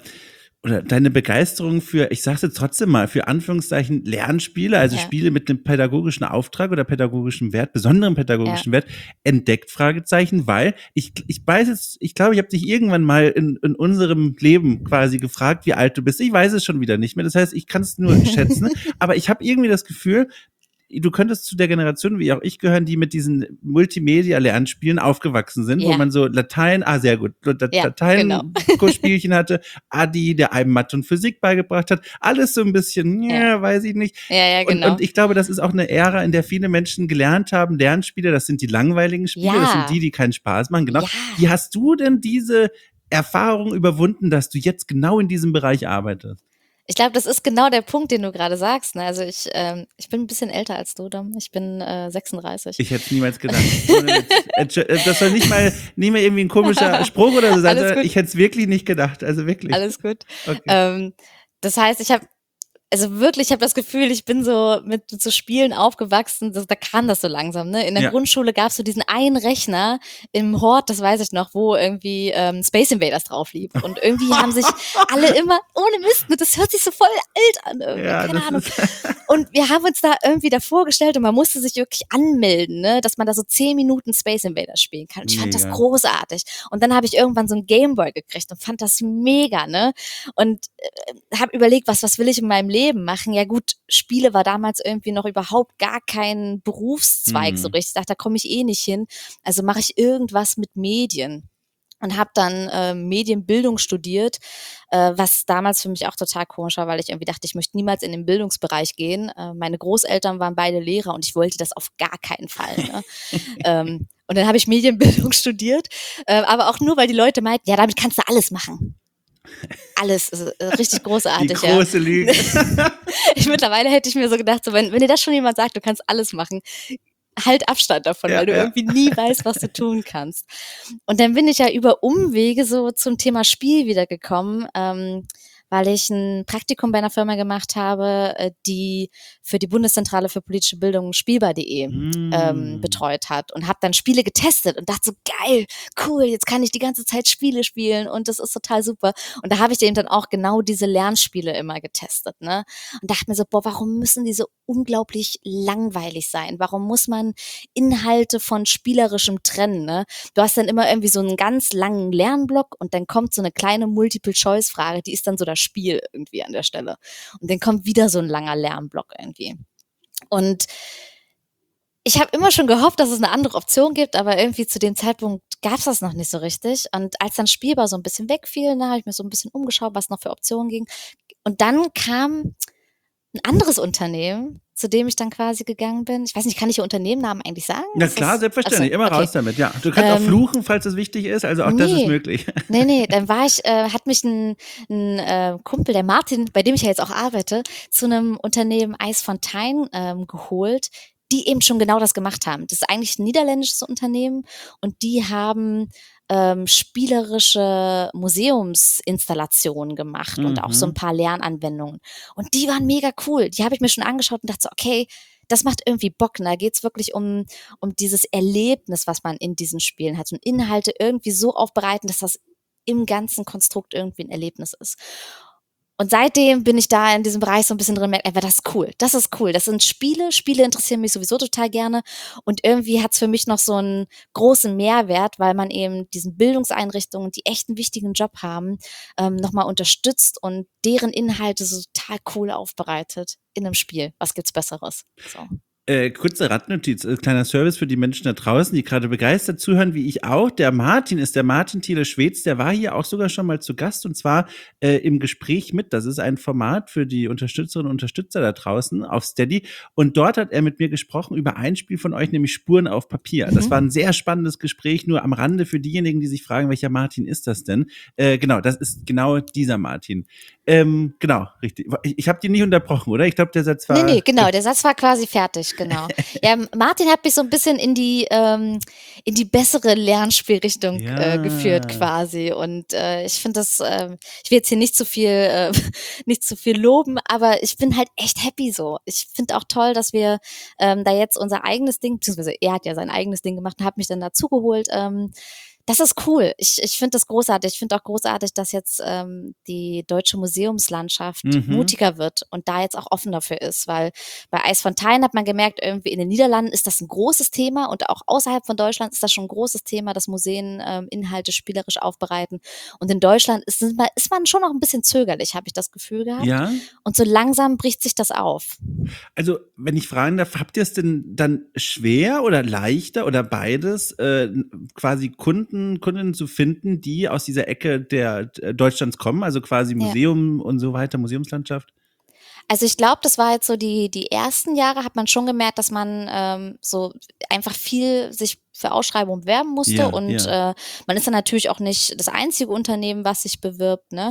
deine Begeisterung für, ich sage es jetzt trotzdem mal, für Anführungszeichen Lernspiele, also Ja, Spiele mit einem pädagogischen Auftrag oder pädagogischem Wert, besonderem ja. pädagogischen Wert, entdeckt? Fragezeichen, weil ich weiß jetzt, ich glaube, ich habe dich irgendwann mal in unserem Leben quasi gefragt, wie alt du bist. Ich weiß es schon wieder nicht mehr. Das heißt, ich kann es nur schätzen, aber ich habe irgendwie das Gefühl, du könntest zu der Generation, wie auch ich, gehören, die mit diesen Multimedia-Lernspielen aufgewachsen sind, wo Ja, man so Latein, sehr gut, ja, genau. Latein-Spielchen hatte, Adi, der einem Mathe und Physik beigebracht hat, alles so ein bisschen, Ja. ja, weiß ich nicht. Ja, ja, Und genau. ich glaube, das ist auch eine Ära, in der viele Menschen gelernt haben, Lernspiele, das sind die langweiligen Spiele, das sind Ja, die keinen Spaß machen, genau. ja. Wie hast du denn diese Erfahrung überwunden, dass du jetzt genau in diesem Bereich arbeitest? Ich glaube, das ist genau der Punkt, den du gerade sagst, ne? Also, ich bin ein bisschen älter als du, Dom. Ich bin, 36. Ich hätte es niemals gedacht. Ohne Witz. Das soll nicht mal irgendwie ein komischer Spruch oder so sein, Alles sondern gut, ich hätte es wirklich nicht gedacht. Also wirklich. alles gut. Okay. Das heißt, also wirklich, ich habe das Gefühl, ich bin so mit so Spielen aufgewachsen, da kam das so langsam, ne? In der Ja. Grundschule gab's so diesen einen Rechner im Hort, das weiß ich noch, wo irgendwie Space Invaders drauf lief. Und irgendwie haben sich alle immer, ohne Mist, ne, das hört sich so voll alt an irgendwie, Ja, keine das Ahnung. ist. Und wir haben uns da irgendwie davor gestellt und man musste sich wirklich anmelden, ne, dass man da so 10 Minuten Space Invaders spielen kann. Und ich fand das Mega. großartig. Und dann habe ich irgendwann so einen Gameboy gekriegt und fand das mega, ne? Und habe überlegt, was will ich in meinem Leben machen? Ja gut, Spiele war damals irgendwie noch überhaupt gar kein Berufszweig so Hm. richtig. Ich dachte, da komme ich eh nicht hin. Also mache ich irgendwas mit Medien. Und habe dann Medienbildung studiert, was damals für mich auch total komisch war, weil ich irgendwie dachte, ich möchte niemals in den Bildungsbereich gehen. Meine Großeltern waren beide Lehrer und ich wollte das auf gar keinen Fall. Ne? Und dann habe ich Medienbildung studiert, aber auch nur, weil die Leute meinten, ja, damit kannst du alles machen. Alles, richtig Die großartig, ja. große Lüge. Mittlerweile hätte ich mir so gedacht, so, wenn dir das schon jemand sagt, du kannst alles machen, halt Abstand davon, Ja, weil du ja. irgendwie nie weißt, was du tun kannst. Und dann bin ich ja über Umwege so zum Thema Spiel wiedergekommen, weil ich ein Praktikum bei einer Firma gemacht habe, die für die Bundeszentrale für politische Bildung Spielbar.de Hm. betreut hat und habe dann Spiele getestet und dachte so, geil, cool, jetzt kann ich die ganze Zeit Spiele spielen und das ist total super. Und da habe ich eben dann auch genau diese Lernspiele immer getestet, ne? Und dachte mir so, boah, warum müssen die so unglaublich langweilig sein? Warum muss man Inhalte von Spielerischem trennen, ne? Du hast dann immer irgendwie so einen ganz langen Lernblock und dann kommt so eine kleine Multiple-Choice-Frage, die ist dann so das Spiel irgendwie an der Stelle. Und dann kommt wieder so ein langer Lernblock irgendwie. Und ich habe immer schon gehofft, dass es eine andere Option gibt, aber irgendwie zu dem Zeitpunkt gab es das noch nicht so richtig. Und als dann Spielbar so ein bisschen wegfiel, ne, habe ich mir so ein bisschen umgeschaut, was noch für Optionen ging. Und dann kam ein anderes Unternehmen, zu dem ich dann quasi gegangen bin. Ich weiß nicht, kann ich Ihr Unternehmennamen eigentlich sagen? Na Ist klar, das selbstverständlich. Immer okay. raus damit, ja. Du kannst auch Ähm, fluchen, falls das wichtig ist. Also auch das ist ne, möglich. ne, dann hat mich ein Kumpel, der Martin, bei dem ich ja jetzt auch arbeite, zu einem Unternehmen Eisfontein, geholt, die eben schon genau das gemacht haben. Das ist eigentlich ein niederländisches Unternehmen und die haben spielerische Museumsinstallationen gemacht und auch so ein paar Lernanwendungen. Und die waren mega cool. Die habe ich mir schon angeschaut und dachte so, okay, das macht irgendwie Bock. Und da geht's wirklich um dieses Erlebnis, was man in diesen Spielen hat und Inhalte irgendwie so aufbereiten, dass das im ganzen Konstrukt irgendwie ein Erlebnis ist. Und seitdem bin ich da in diesem Bereich so ein bisschen drin, merke einfach, das ist cool, das ist cool. Das sind Spiele, Spiele interessieren mich sowieso total gerne und irgendwie hat's für mich noch so einen großen Mehrwert, weil man eben diesen Bildungseinrichtungen, die echt einen wichtigen Job haben, noch mal unterstützt und deren Inhalte so total cool aufbereitet in einem Spiel. Was gibt's Besseres? So. Kurze Randnotiz, kleiner Service für die Menschen da draußen, die gerade begeistert zuhören, wie ich auch. Der Martin ist der Martin Thiele Schwedz, der war hier auch sogar schon mal zu Gast und zwar im Gespräch mit. Das ist ein Format für die Unterstützerinnen und Unterstützer da draußen auf Steady. Und dort hat er mit mir gesprochen über ein Spiel von euch, nämlich Spuren auf Papier. Das war ein sehr spannendes Gespräch, nur am Rande für diejenigen, die sich fragen, welcher Martin ist das denn? Genau, das ist genau dieser Martin. Genau, richtig. Ich habe die nicht unterbrochen, oder? Ich glaube, der Satz war. Nee, genau, der Satz war quasi fertig, genau. Ja, Martin hat mich so ein bisschen in die bessere Lernspielrichtung geführt quasi. Und ich finde das, ich will jetzt hier nicht zu viel, nicht zu viel loben, aber ich bin halt echt happy so. Ich finde auch toll, dass wir da jetzt unser eigenes Ding, beziehungsweise er hat ja sein eigenes Ding gemacht und hat mich dann dazugeholt. Das ist cool. Ich finde das großartig. Ich finde auch großartig, dass jetzt die deutsche Museumslandschaft mutiger wird und da jetzt auch offen dafür ist, weil bei Eis von Thein hat man gemerkt, irgendwie in den Niederlanden ist das ein großes Thema und auch außerhalb von Deutschland ist das schon ein großes Thema, dass Museen Inhalte spielerisch aufbereiten. Und in Deutschland ist man schon noch ein bisschen zögerlich, habe ich das Gefühl gehabt. Ja. Und so langsam bricht sich das auf. Also, wenn ich fragen darf, habt ihr es denn dann schwer oder leichter oder beides, quasi Kundinnen zu finden, die aus dieser Ecke der Deutschlands kommen, also quasi Museum und so weiter, Museumslandschaft? Also ich glaube, das war jetzt so die ersten Jahre hat man schon gemerkt, dass man so einfach viel sich für Ausschreibungen bewerben musste und man ist dann natürlich auch nicht das einzige Unternehmen, was sich bewirbt. Ne?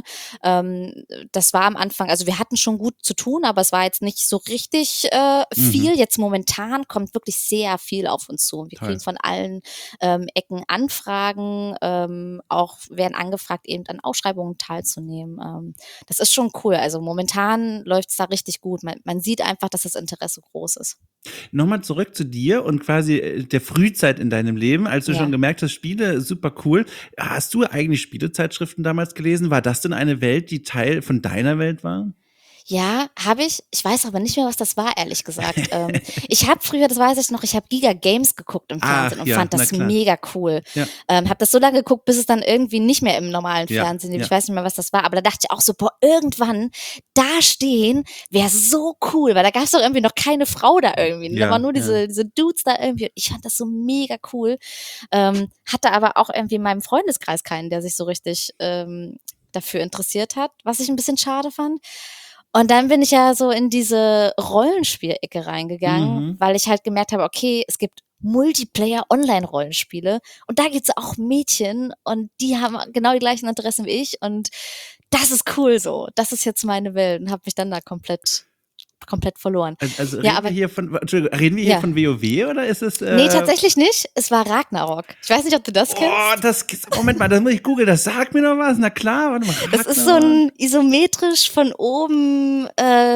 Das war am Anfang, also wir hatten schon gut zu tun, aber es war jetzt nicht so richtig viel. Jetzt momentan kommt wirklich sehr viel auf uns zu. Wir kriegen von allen Ecken Anfragen, auch werden angefragt, eben an Ausschreibungen teilzunehmen. Das ist schon cool. Also momentan läuft es da richtig gut. Man sieht einfach, dass das Interesse groß ist. Nochmal zurück zu dir und quasi der Frühzeit in deinem Leben, als du schon gemerkt hast, Spiele, super cool. Hast du eigentlich Spielezeitschriften damals gelesen? War das denn eine Welt, die Teil von deiner Welt war? Ja, habe ich. Ich weiß aber nicht mehr, was das war, ehrlich gesagt. Ich habe früher, das weiß ich noch, ich habe Giga Games geguckt im Fernsehen und fand das mega cool. Ja. Habe das so lange geguckt, bis es dann irgendwie nicht mehr im normalen Fernsehen lief. Ich weiß nicht mehr, was das war, aber da dachte ich auch so, boah, irgendwann da stehen wäre so cool, weil da gab es doch irgendwie noch keine Frau da irgendwie. Da waren nur diese Dudes da irgendwie. Ich fand das so mega cool. Hatte aber auch irgendwie in meinem Freundeskreis keinen, der sich so richtig dafür interessiert hat, was ich ein bisschen schade fand. Und dann bin ich ja so in diese Rollenspielecke reingegangen, weil ich halt gemerkt habe, okay, es gibt Multiplayer-Online-Rollenspiele und da gibt's auch Mädchen und die haben genau die gleichen Interessen wie ich und das ist cool so. Das ist jetzt meine Welt und habe mich dann da komplett verloren. Also reden wir hier von WoW oder ist es? Nee, tatsächlich nicht. Es war Ragnarok. Ich weiß nicht, ob du das kennst. Moment mal, das muss ich googeln. Das sagt mir noch was. Na klar, warte mal. Ragnarok. Es ist so ein isometrisch von oben,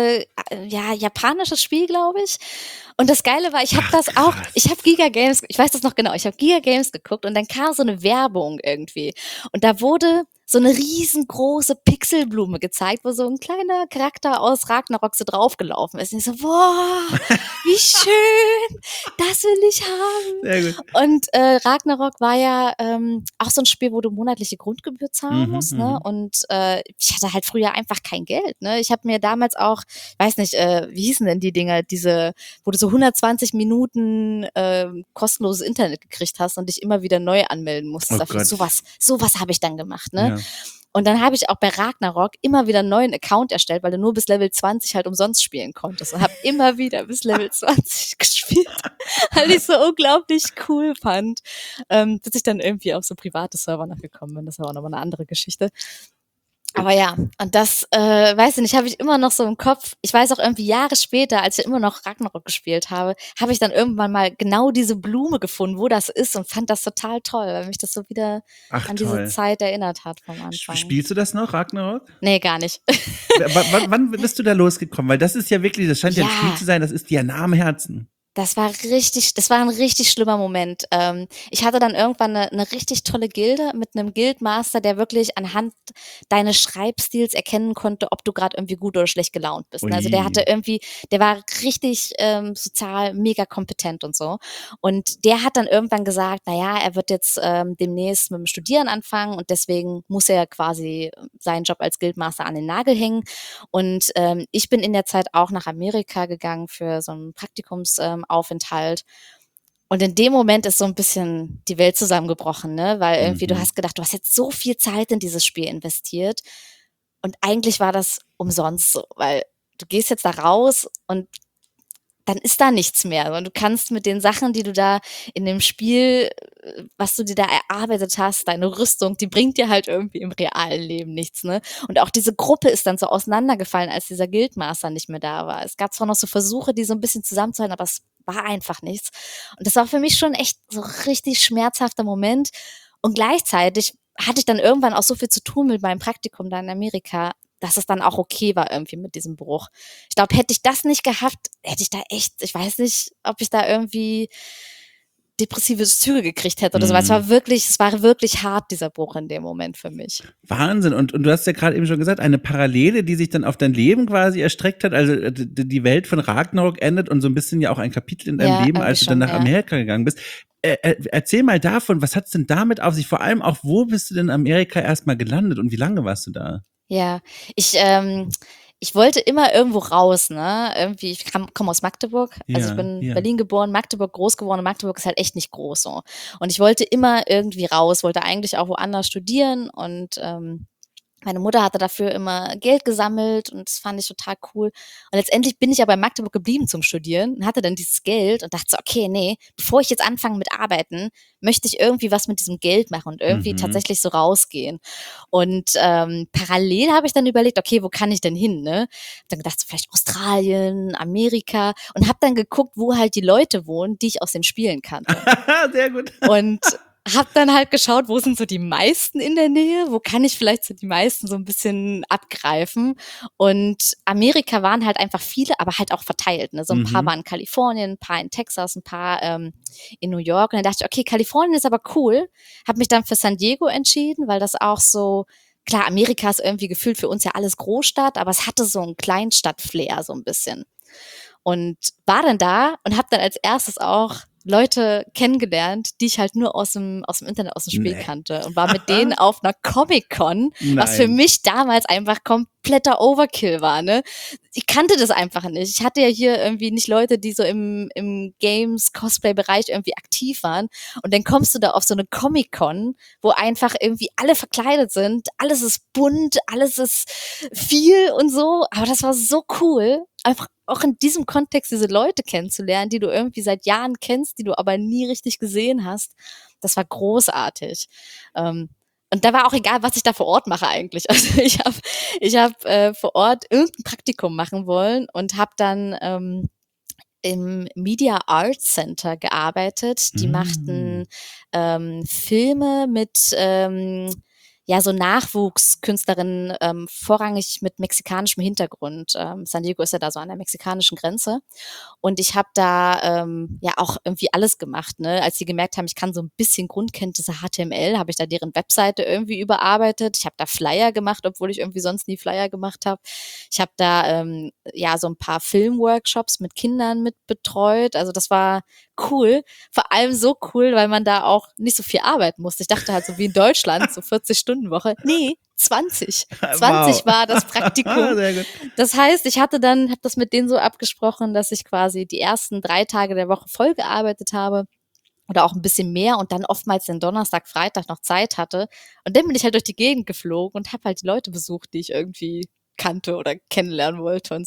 japanisches Spiel, glaube ich. Und das Geile war, ich habe Giga Games, ich weiß das noch genau, ich habe Giga Games geguckt und dann kam so eine Werbung irgendwie. Und da wurde so eine riesengroße Pixelblume gezeigt, wo so ein kleiner Charakter aus Ragnarok so draufgelaufen ist. Und ich so, boah, wie schön, das will ich haben. Sehr gut. Und Ragnarok war ja auch so ein Spiel, wo du monatliche Grundgebühr zahlen musst. Ne? Und ich hatte halt früher einfach kein Geld. Ne? Ich habe mir damals auch, weiß nicht, wie hießen denn die Dinger, wo du so 120 Minuten kostenloses Internet gekriegt hast und dich immer wieder neu anmelden musstest. Dafür. Sowas habe ich dann gemacht. Ne? Ja. Und dann habe ich auch bei Ragnarok immer wieder einen neuen Account erstellt, weil du nur bis Level 20 halt umsonst spielen konntest. Und habe immer wieder bis Level 20 gespielt, weil ich so unglaublich cool fand. Bis ich dann irgendwie auf so private Server nachgekommen bin. Das war auch nochmal eine andere Geschichte. Aber ja, und das, weiß ich nicht, habe ich immer noch so im Kopf. Ich weiß auch irgendwie Jahre später, als ich immer noch Ragnarok gespielt habe, habe ich dann irgendwann mal genau diese Blume gefunden, wo das ist und fand das total toll, weil mich das so wieder Ach an diese toll. Zeit erinnert hat vom Anfang. Spielst du das noch, Ragnarok? Nee, gar nicht. Wann bist du da losgekommen? Weil das ist ja wirklich, das scheint ja ein Spiel Ja, zu sein, das ist dir nah am Herzen. das war ein richtig schlimmer Moment. Ich hatte dann irgendwann eine richtig tolle Gilde mit einem Guildmaster, der wirklich anhand deines Schreibstils erkennen konnte, ob du gerade irgendwie gut oder schlecht gelaunt bist, ne? Also, Ui. der war richtig, sozial mega kompetent und so. Und der hat dann irgendwann gesagt, na ja, er wird jetzt, demnächst mit dem Studieren anfangen und deswegen muss er quasi seinen Job als Guildmaster an den Nagel hängen. Und ich bin in der Zeit auch nach Amerika gegangen für so einen Praktikumsaufenthalt. Und in dem Moment ist so ein bisschen die Welt zusammengebrochen, ne? Weil irgendwie du Mhm. hast gedacht, du hast jetzt so viel Zeit in dieses Spiel investiert und eigentlich war das umsonst so, weil du gehst jetzt da raus und dann ist da nichts mehr. Und du kannst mit den Sachen, die du da in dem Spiel, was du dir da erarbeitet hast, deine Rüstung, die bringt dir halt irgendwie im realen Leben nichts, ne? Und auch diese Gruppe ist dann so auseinandergefallen, als dieser Guildmaster nicht mehr da war. Es gab zwar noch so Versuche, die so ein bisschen zusammenzuhalten, aber es war einfach nichts. Und das war für mich schon echt so richtig schmerzhafter Moment. Und gleichzeitig hatte ich dann irgendwann auch so viel zu tun mit meinem Praktikum da in Amerika, dass es dann auch okay war irgendwie mit diesem Bruch. Ich glaube, hätte ich das nicht gehabt, hätte ich da echt, ich weiß nicht, ob ich da irgendwie depressive Züge gekriegt hätte oder so, weil Mhm. es war wirklich hart, dieser Bruch in dem Moment für mich. Wahnsinn. Und du hast ja gerade eben schon gesagt, eine Parallele, die sich dann auf dein Leben quasi erstreckt hat. Also die Welt von Ragnarok endet und so ein bisschen ja auch ein Kapitel in deinem Ja, Leben, irgendwie als du dann schon, nach ja. Amerika gegangen bist. Erzähl mal davon, was hat's denn damit auf sich? Vor allem auch, wo bist du denn in Amerika erstmal gelandet und wie lange warst du da? Ja, ich wollte immer irgendwo raus, ne? Irgendwie, komme aus Magdeburg. Also ich Ja, bin ja. Berlin geboren, Magdeburg groß geworden und Magdeburg ist halt echt nicht groß so. Und ich wollte immer irgendwie raus, wollte eigentlich auch woanders studieren und meine Mutter hatte dafür immer Geld gesammelt und das fand ich total cool. Und letztendlich bin ich aber in Magdeburg geblieben zum Studieren und hatte dann dieses Geld und dachte so, okay, nee, bevor ich jetzt anfange mit Arbeiten, möchte ich irgendwie was mit diesem Geld machen und irgendwie Mhm. tatsächlich so rausgehen. Und parallel habe ich dann überlegt, okay, wo kann ich denn hin? Ne? Hab dann gedacht, so vielleicht Australien, Amerika und habe dann geguckt, wo halt die Leute wohnen, die ich aus den Spielen kannte. Sehr gut. Und habe dann halt geschaut, wo sind so die meisten in der Nähe, wo kann ich vielleicht so die meisten so ein bisschen abgreifen. Und Amerika waren halt einfach viele, aber halt auch verteilt. Ne? So ein paar Mhm. waren in Kalifornien, ein paar in Texas, ein paar in New York. Und dann dachte ich, okay, Kalifornien ist aber cool. Habe mich dann für San Diego entschieden, weil das auch so, klar, Amerika ist irgendwie gefühlt für uns ja alles Großstadt, aber es hatte so einen Kleinstadt-Flair so ein bisschen. Und war dann da und habe dann als erstes auch Leute kennengelernt, die ich halt nur aus dem Internet, aus dem Spiel Nee. kannte und war mit denen auf einer Comic-Con, was für Nein. mich damals einfach kompletter Overkill war, ne? Ich kannte das einfach nicht. Ich hatte ja hier irgendwie nicht Leute, die so im Games-Cosplay-Bereich irgendwie aktiv waren. Und dann kommst du da auf so eine Comic-Con, wo einfach irgendwie alle verkleidet sind, alles ist bunt, alles ist viel und so. Aber das war so cool, einfach auch in diesem Kontext diese Leute kennenzulernen, die du irgendwie seit Jahren kennst, die du aber nie richtig gesehen hast. Das war großartig. Ähm, und da war auch egal, was ich da vor Ort mache eigentlich. Also ich hab, vor Ort irgendein Praktikum machen wollen und habe dann im Media Arts Center gearbeitet. Die Mhm. machten Filme mit ja so Nachwuchskünstlerinnen, vorrangig mit mexikanischem Hintergrund. San Diego ist ja da so an der mexikanischen Grenze. Und ich habe da ja auch irgendwie alles gemacht. Ne? Als sie gemerkt haben, ich kann so ein bisschen Grundkenntnisse HTML, habe ich da deren Webseite irgendwie überarbeitet. Ich habe da Flyer gemacht, obwohl ich irgendwie sonst nie Flyer gemacht habe. Ich habe da ja so ein paar Filmworkshops mit Kindern mit betreut. Also das war cool. Vor allem so cool, weil man da auch nicht so viel arbeiten musste. Ich dachte halt so wie in Deutschland, so 40-Stunden-Woche. Nee, 20. Wow. 20 war das Praktikum. Sehr gut. Das heißt, habe das mit denen so abgesprochen, dass ich quasi die ersten 3 Tage der Woche voll gearbeitet habe oder auch ein bisschen mehr und dann oftmals den Donnerstag, Freitag noch Zeit hatte. Und dann bin ich halt durch die Gegend geflogen und habe halt die Leute besucht, die ich irgendwie kannte oder kennenlernen wollte und so.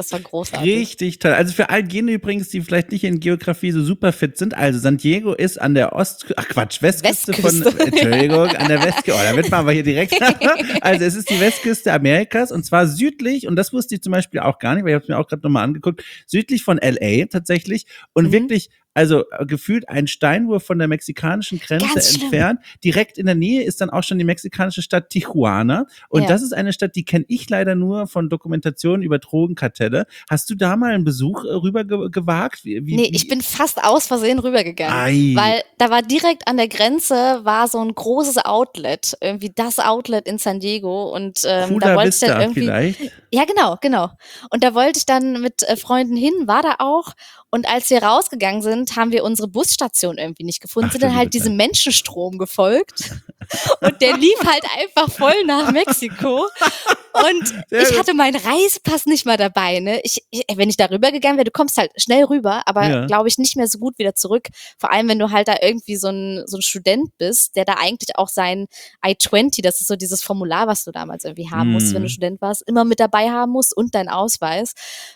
Das war großartig. Richtig toll. Also für all jene übrigens, die vielleicht nicht in Geografie so super fit sind. Also San Diego ist an der Westküste von, Entschuldigung, an der Westküste. Oh, damit machen wir hier direkt. Also es ist die Westküste Amerikas und zwar südlich, und das wusste ich zum Beispiel auch gar nicht, weil ich habe es mir auch gerade nochmal angeguckt, südlich von LA tatsächlich und wirklich, also gefühlt ein Steinwurf von der mexikanischen Grenze entfernt. Direkt in der Nähe ist dann auch schon die mexikanische Stadt Tijuana. Und das ist eine Stadt, die kenne ich leider nur von Dokumentationen über Drogenkartelle. Hast du da mal einen Besuch rüber gewagt? Nee, ich bin fast aus Versehen rübergegangen, weil da war direkt an der Grenze war so ein großes Outlet, irgendwie das Outlet in San Diego und da wollte ich dann irgendwie vielleicht? Ja, genau. Und da wollte ich dann mit Freunden hin, war da auch. Und als wir rausgegangen sind, haben wir unsere Busstation irgendwie nicht gefunden, sind dann halt diesem Menschenstrom gefolgt. Und der lief halt einfach voll nach Mexiko. Und ich hatte meinen Reisepass nicht mal dabei. Ne? Wenn ich da rübergegangen wäre, du kommst halt schnell rüber, aber glaube ich nicht mehr so gut wieder zurück. Vor allem, wenn du halt da irgendwie so ein Student bist, der da eigentlich auch sein I-20, das ist so dieses Formular, was du damals irgendwie haben musst, wenn du Student warst, immer mit dabei haben musst und deinen Ausweis.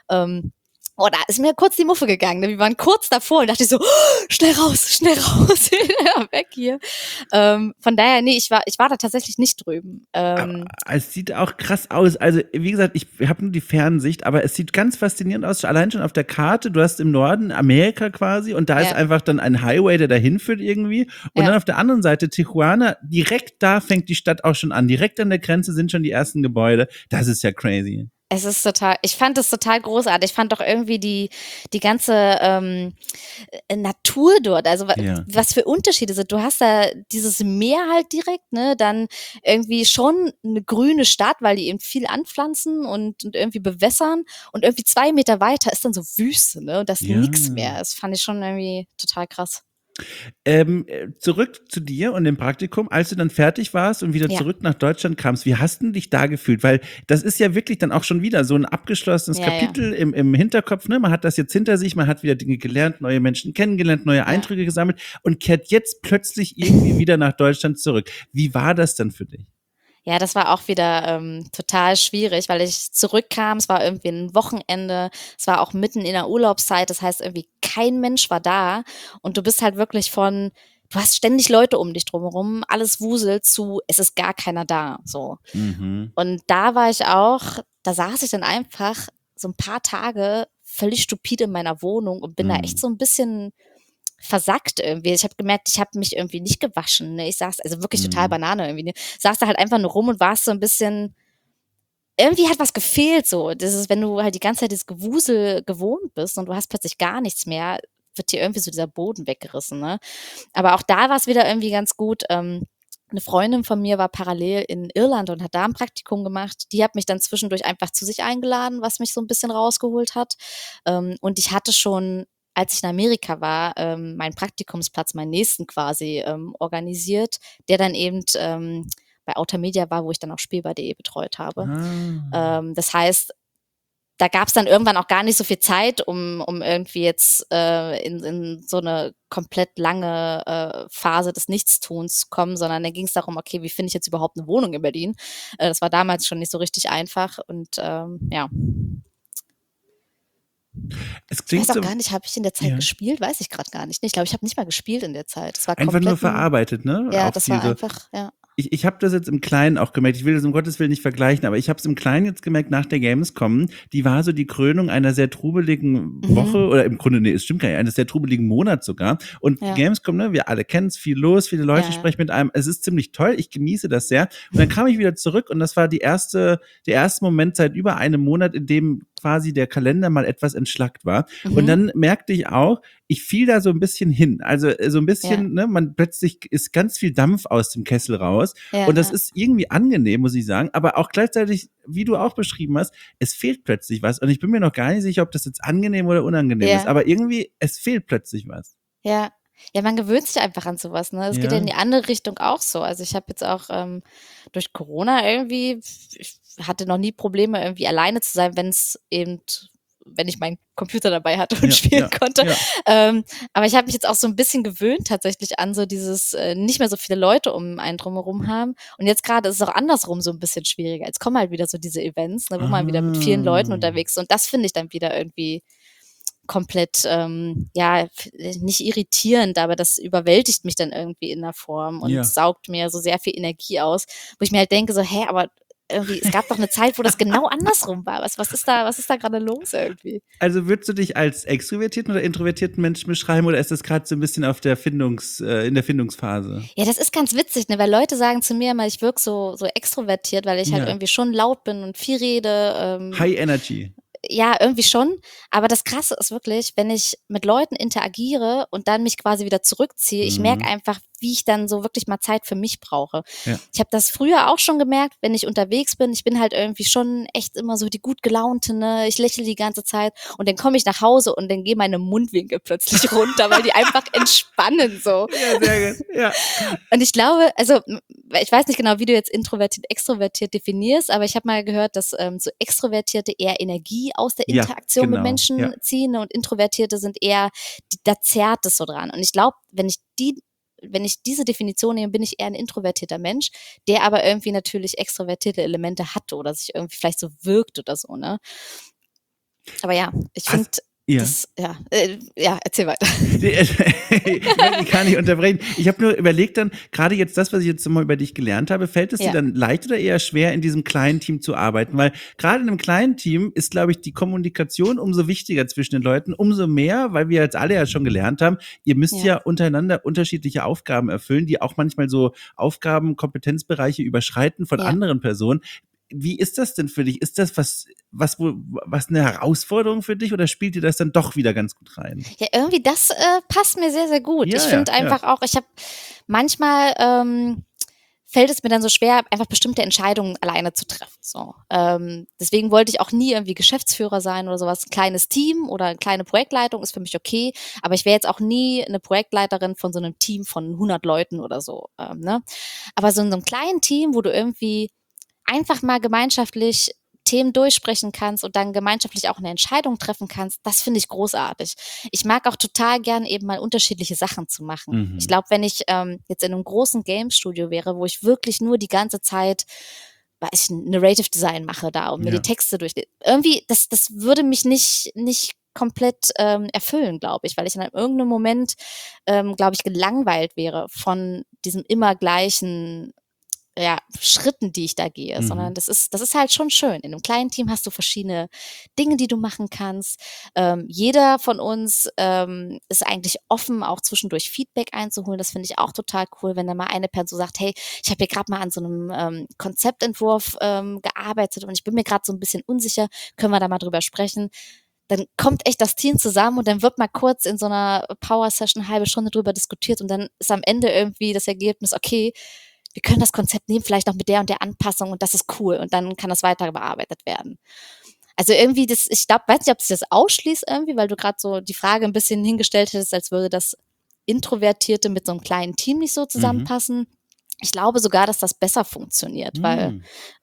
Oh, da ist mir kurz die Muffe gegangen. Ne? Wir waren kurz davor und dachte ich so, schnell raus, weg hier. Von daher, nee, ich war da tatsächlich nicht drüben. Es sieht auch krass aus. Also, wie gesagt, ich habe nur die Fernsicht, aber es sieht ganz faszinierend aus. Allein schon auf der Karte, du hast im Norden Amerika quasi und da ist einfach dann ein Highway, der dahin führt irgendwie. Und dann auf der anderen Seite Tijuana, direkt da fängt die Stadt auch schon an. Direkt an der Grenze sind schon die ersten Gebäude. Das ist ja crazy. Ich fand es total großartig. Ich fand doch irgendwie die ganze Natur dort, also was für Unterschiede sind. Du hast da dieses Meer halt direkt, ne, dann irgendwie schon eine grüne Stadt, weil die eben viel anpflanzen und irgendwie bewässern und irgendwie 2 Meter weiter ist dann so Wüste, ne, und das ist nix mehr. Das fand ich schon irgendwie total krass. Zurück zu dir und dem Praktikum, als du dann fertig warst und wieder zurück nach Deutschland kamst, wie hast du dich da gefühlt? Weil das ist ja wirklich dann auch schon wieder so ein abgeschlossenes Kapitel im Hinterkopf, ne? Man hat das jetzt hinter sich, man hat wieder Dinge gelernt, neue Menschen kennengelernt, neue Eindrücke gesammelt und kehrt jetzt plötzlich irgendwie wieder nach Deutschland zurück. Wie war das denn für dich? Ja, das war auch wieder total schwierig, weil ich zurückkam, es war irgendwie ein Wochenende, es war auch mitten in der Urlaubszeit, das heißt irgendwie kein Mensch war da und du bist halt wirklich du hast ständig Leute um dich drumherum, alles wuselt zu, es ist gar keiner da, so. Und da war ich auch, da saß ich dann einfach so ein paar Tage völlig stupide in meiner Wohnung und bin da echt so ein bisschen versackt irgendwie. Ich habe gemerkt, ich habe mich irgendwie nicht gewaschen. Ne? Ich saß, also wirklich total Banane irgendwie. Ne? Saß da halt einfach nur rum und warst so ein bisschen, irgendwie hat was gefehlt so. Das ist, wenn du halt die ganze Zeit dieses Gewusel gewohnt bist und du hast plötzlich gar nichts mehr, wird dir irgendwie so dieser Boden weggerissen. Ne? Aber auch da war es wieder irgendwie ganz gut. Eine Freundin von mir war parallel in Irland und hat da ein Praktikum gemacht. Die hat mich dann zwischendurch einfach zu sich eingeladen, was mich so ein bisschen rausgeholt hat. Und ich hatte schon, als ich in Amerika war, meinen Praktikumsplatz, meinen nächsten quasi organisiert, der dann eben bei Outermedia war, wo ich dann auch Spielbar.de betreut habe. Das heißt, da gab es dann irgendwann auch gar nicht so viel Zeit, um irgendwie jetzt in so eine komplett lange Phase des Nichtstuns zu kommen, sondern da ging es darum, okay, wie finde ich jetzt überhaupt eine Wohnung in Berlin? Das war damals schon nicht so richtig einfach und ja. Ich weiß auch gar nicht, habe ich in der Zeit gespielt? Weiß ich gerade gar nicht. Ich glaube, ich habe nicht mal gespielt in der Zeit. Das war einfach nur verarbeitet, ne? Ja, das war einfach, ja. Ich habe das jetzt im Kleinen auch gemerkt, ich will das um Gottes Willen nicht vergleichen, aber ich habe es im Kleinen jetzt gemerkt nach der Gamescom, die war so die Krönung einer sehr trubeligen Woche oder im Grunde, nee, es stimmt gar nicht, eines sehr trubeligen Monats sogar und die Gamescom, ne, wir alle kennen es, viel los, viele Leute sprechen mit einem, es ist ziemlich toll, ich genieße das sehr und dann kam ich wieder zurück und das war der erste Moment seit über einem Monat, in dem quasi der Kalender mal etwas entschlackt war und dann merkte ich auch, ich fiel da so ein bisschen hin, also so ein bisschen, ne, man plötzlich ist ganz viel Dampf aus dem Kessel raus und das ist irgendwie angenehm, muss ich sagen, aber auch gleichzeitig, wie du auch beschrieben hast, es fehlt plötzlich was und ich bin mir noch gar nicht sicher, ob das jetzt angenehm oder unangenehm ist, aber irgendwie, es fehlt plötzlich was. Ja, man gewöhnt sich einfach an sowas, ne? Es geht ja in die andere Richtung auch so. Also ich habe jetzt auch durch Corona irgendwie, ich hatte noch nie Probleme, irgendwie alleine zu sein, wenn es eben wenn ich meinen Computer dabei hatte und Ja, spielen ja, konnte. ja. Aber ich habe mich jetzt auch so ein bisschen gewöhnt tatsächlich an so dieses nicht mehr so viele Leute um einen drumherum haben. Und jetzt gerade ist es auch andersrum so ein bisschen schwieriger. Jetzt kommen halt wieder so diese Events, ne, wo man wieder mit vielen Leuten Ah. unterwegs ist. Und das finde ich dann wieder irgendwie komplett, nicht irritierend, aber das überwältigt mich dann irgendwie in der Form und Ja. saugt mir so sehr viel Energie aus, wo ich mir halt denke so: „Hä, aber irgendwie es gab doch eine Zeit, wo das genau andersrum war. Was ist da gerade los irgendwie?“ Also würdest du dich als extrovertierten oder introvertierten Menschen beschreiben oder ist das gerade so ein bisschen auf der in der Findungsphase? Ja, das ist ganz witzig, ne, weil Leute sagen zu mir immer, ich wirke so extrovertiert, weil ich halt Ja. irgendwie schon laut bin und viel rede, High Energy. ja, irgendwie schon. Aber das Krasse ist wirklich, wenn ich mit Leuten interagiere und dann mich quasi wieder zurückziehe, ich merke Mhm. einfach, wie ich dann so wirklich mal Zeit für mich brauche. Ja. Ich habe das früher auch schon gemerkt, wenn ich unterwegs bin. Ich bin halt irgendwie schon echt immer so die gut gelaunte, ne? Ich lächle die ganze Zeit und dann komme ich nach Hause und dann gehen meine Mundwinkel plötzlich runter, weil die einfach entspannen so. Ja, sehr gut. Ja. Und ich glaube, also ich weiß nicht genau, wie du jetzt introvertiert, extrovertiert definierst, aber ich habe mal gehört, dass so Extrovertierte eher Energie aus der Ja, Interaktion mit genau. Menschen Ja. ziehen, ne, und Introvertierte sind eher, da zerrt es so dran. Und ich glaube, wenn ich diese Definition nehme, bin ich eher ein introvertierter Mensch, der aber irgendwie natürlich extrovertierte Elemente hat oder sich irgendwie vielleicht so wirkt oder so, ne? Aber ja, ich finde Ja. das, ja, erzähl weiter. Ich will dich gar nicht unterbrechen. Ich habe nur überlegt dann, gerade jetzt das, was ich jetzt nochmal über dich gelernt habe, fällt es dir Ja. dann leicht oder eher schwer, in diesem kleinen Team zu arbeiten? Weil gerade in einem kleinen Team ist, glaube ich, die Kommunikation umso wichtiger zwischen den Leuten, umso mehr, weil wir jetzt alle ja schon gelernt haben, ihr müsst ja Ja. untereinander unterschiedliche Aufgaben erfüllen, die auch manchmal so Aufgaben, Kompetenzbereiche überschreiten von Ja. anderen Personen. Wie ist das denn für dich? Ist das was eine Herausforderung für dich oder spielt dir das dann doch wieder ganz gut rein? Ja, irgendwie das passt mir sehr, sehr gut. Ja, Ich ja, finde ja. einfach auch, ich habe manchmal fällt es mir dann so schwer, einfach bestimmte Entscheidungen alleine zu treffen. So. Deswegen wollte ich auch nie irgendwie Geschäftsführer sein oder sowas. Ein kleines Team oder eine kleine Projektleitung ist für mich okay, aber ich wäre jetzt auch nie eine Projektleiterin von so einem Team von 100 Leuten oder so. Ne? Aber so in so einem kleinen Team, wo du irgendwie einfach mal gemeinschaftlich Themen durchsprechen kannst und dann gemeinschaftlich auch eine Entscheidung treffen kannst, das finde ich großartig. Ich mag auch total gern eben mal unterschiedliche Sachen zu machen. Mhm. Ich glaube, wenn ich jetzt in einem großen Game-Studio wäre, wo ich wirklich nur die ganze Zeit weiß ich, Narrative Design mache da und mir Ja. die Texte durchlese. Irgendwie, das würde mich nicht komplett erfüllen, glaube ich, weil ich dann in irgendeinem Moment, glaube ich, gelangweilt wäre von diesem immer gleichen Schritten, die ich da gehe, sondern Mhm. das ist halt schon schön. In einem kleinen Team hast du verschiedene Dinge, die du machen kannst. Jeder von uns ist eigentlich offen, auch zwischendurch Feedback einzuholen. Das finde ich auch total cool, wenn da mal eine Person sagt, hey, ich habe hier gerade mal an so einem Konzeptentwurf gearbeitet und ich bin mir gerade so ein bisschen unsicher, können wir da mal drüber sprechen? Dann kommt echt das Team zusammen und dann wird mal kurz in so einer Power-Session eine halbe Stunde drüber diskutiert und dann ist am Ende irgendwie das Ergebnis, okay, wir können das Konzept nehmen, vielleicht noch mit der und der Anpassung und das ist cool und dann kann das weiter bearbeitet werden. Also irgendwie das, ich glaube, weiß nicht, ob sich das ausschließt irgendwie, weil du gerade so die Frage ein bisschen hingestellt hättest, als würde das Introvertierte mit so einem kleinen Team nicht so zusammenpassen. Ich glaube sogar, dass das besser funktioniert, weil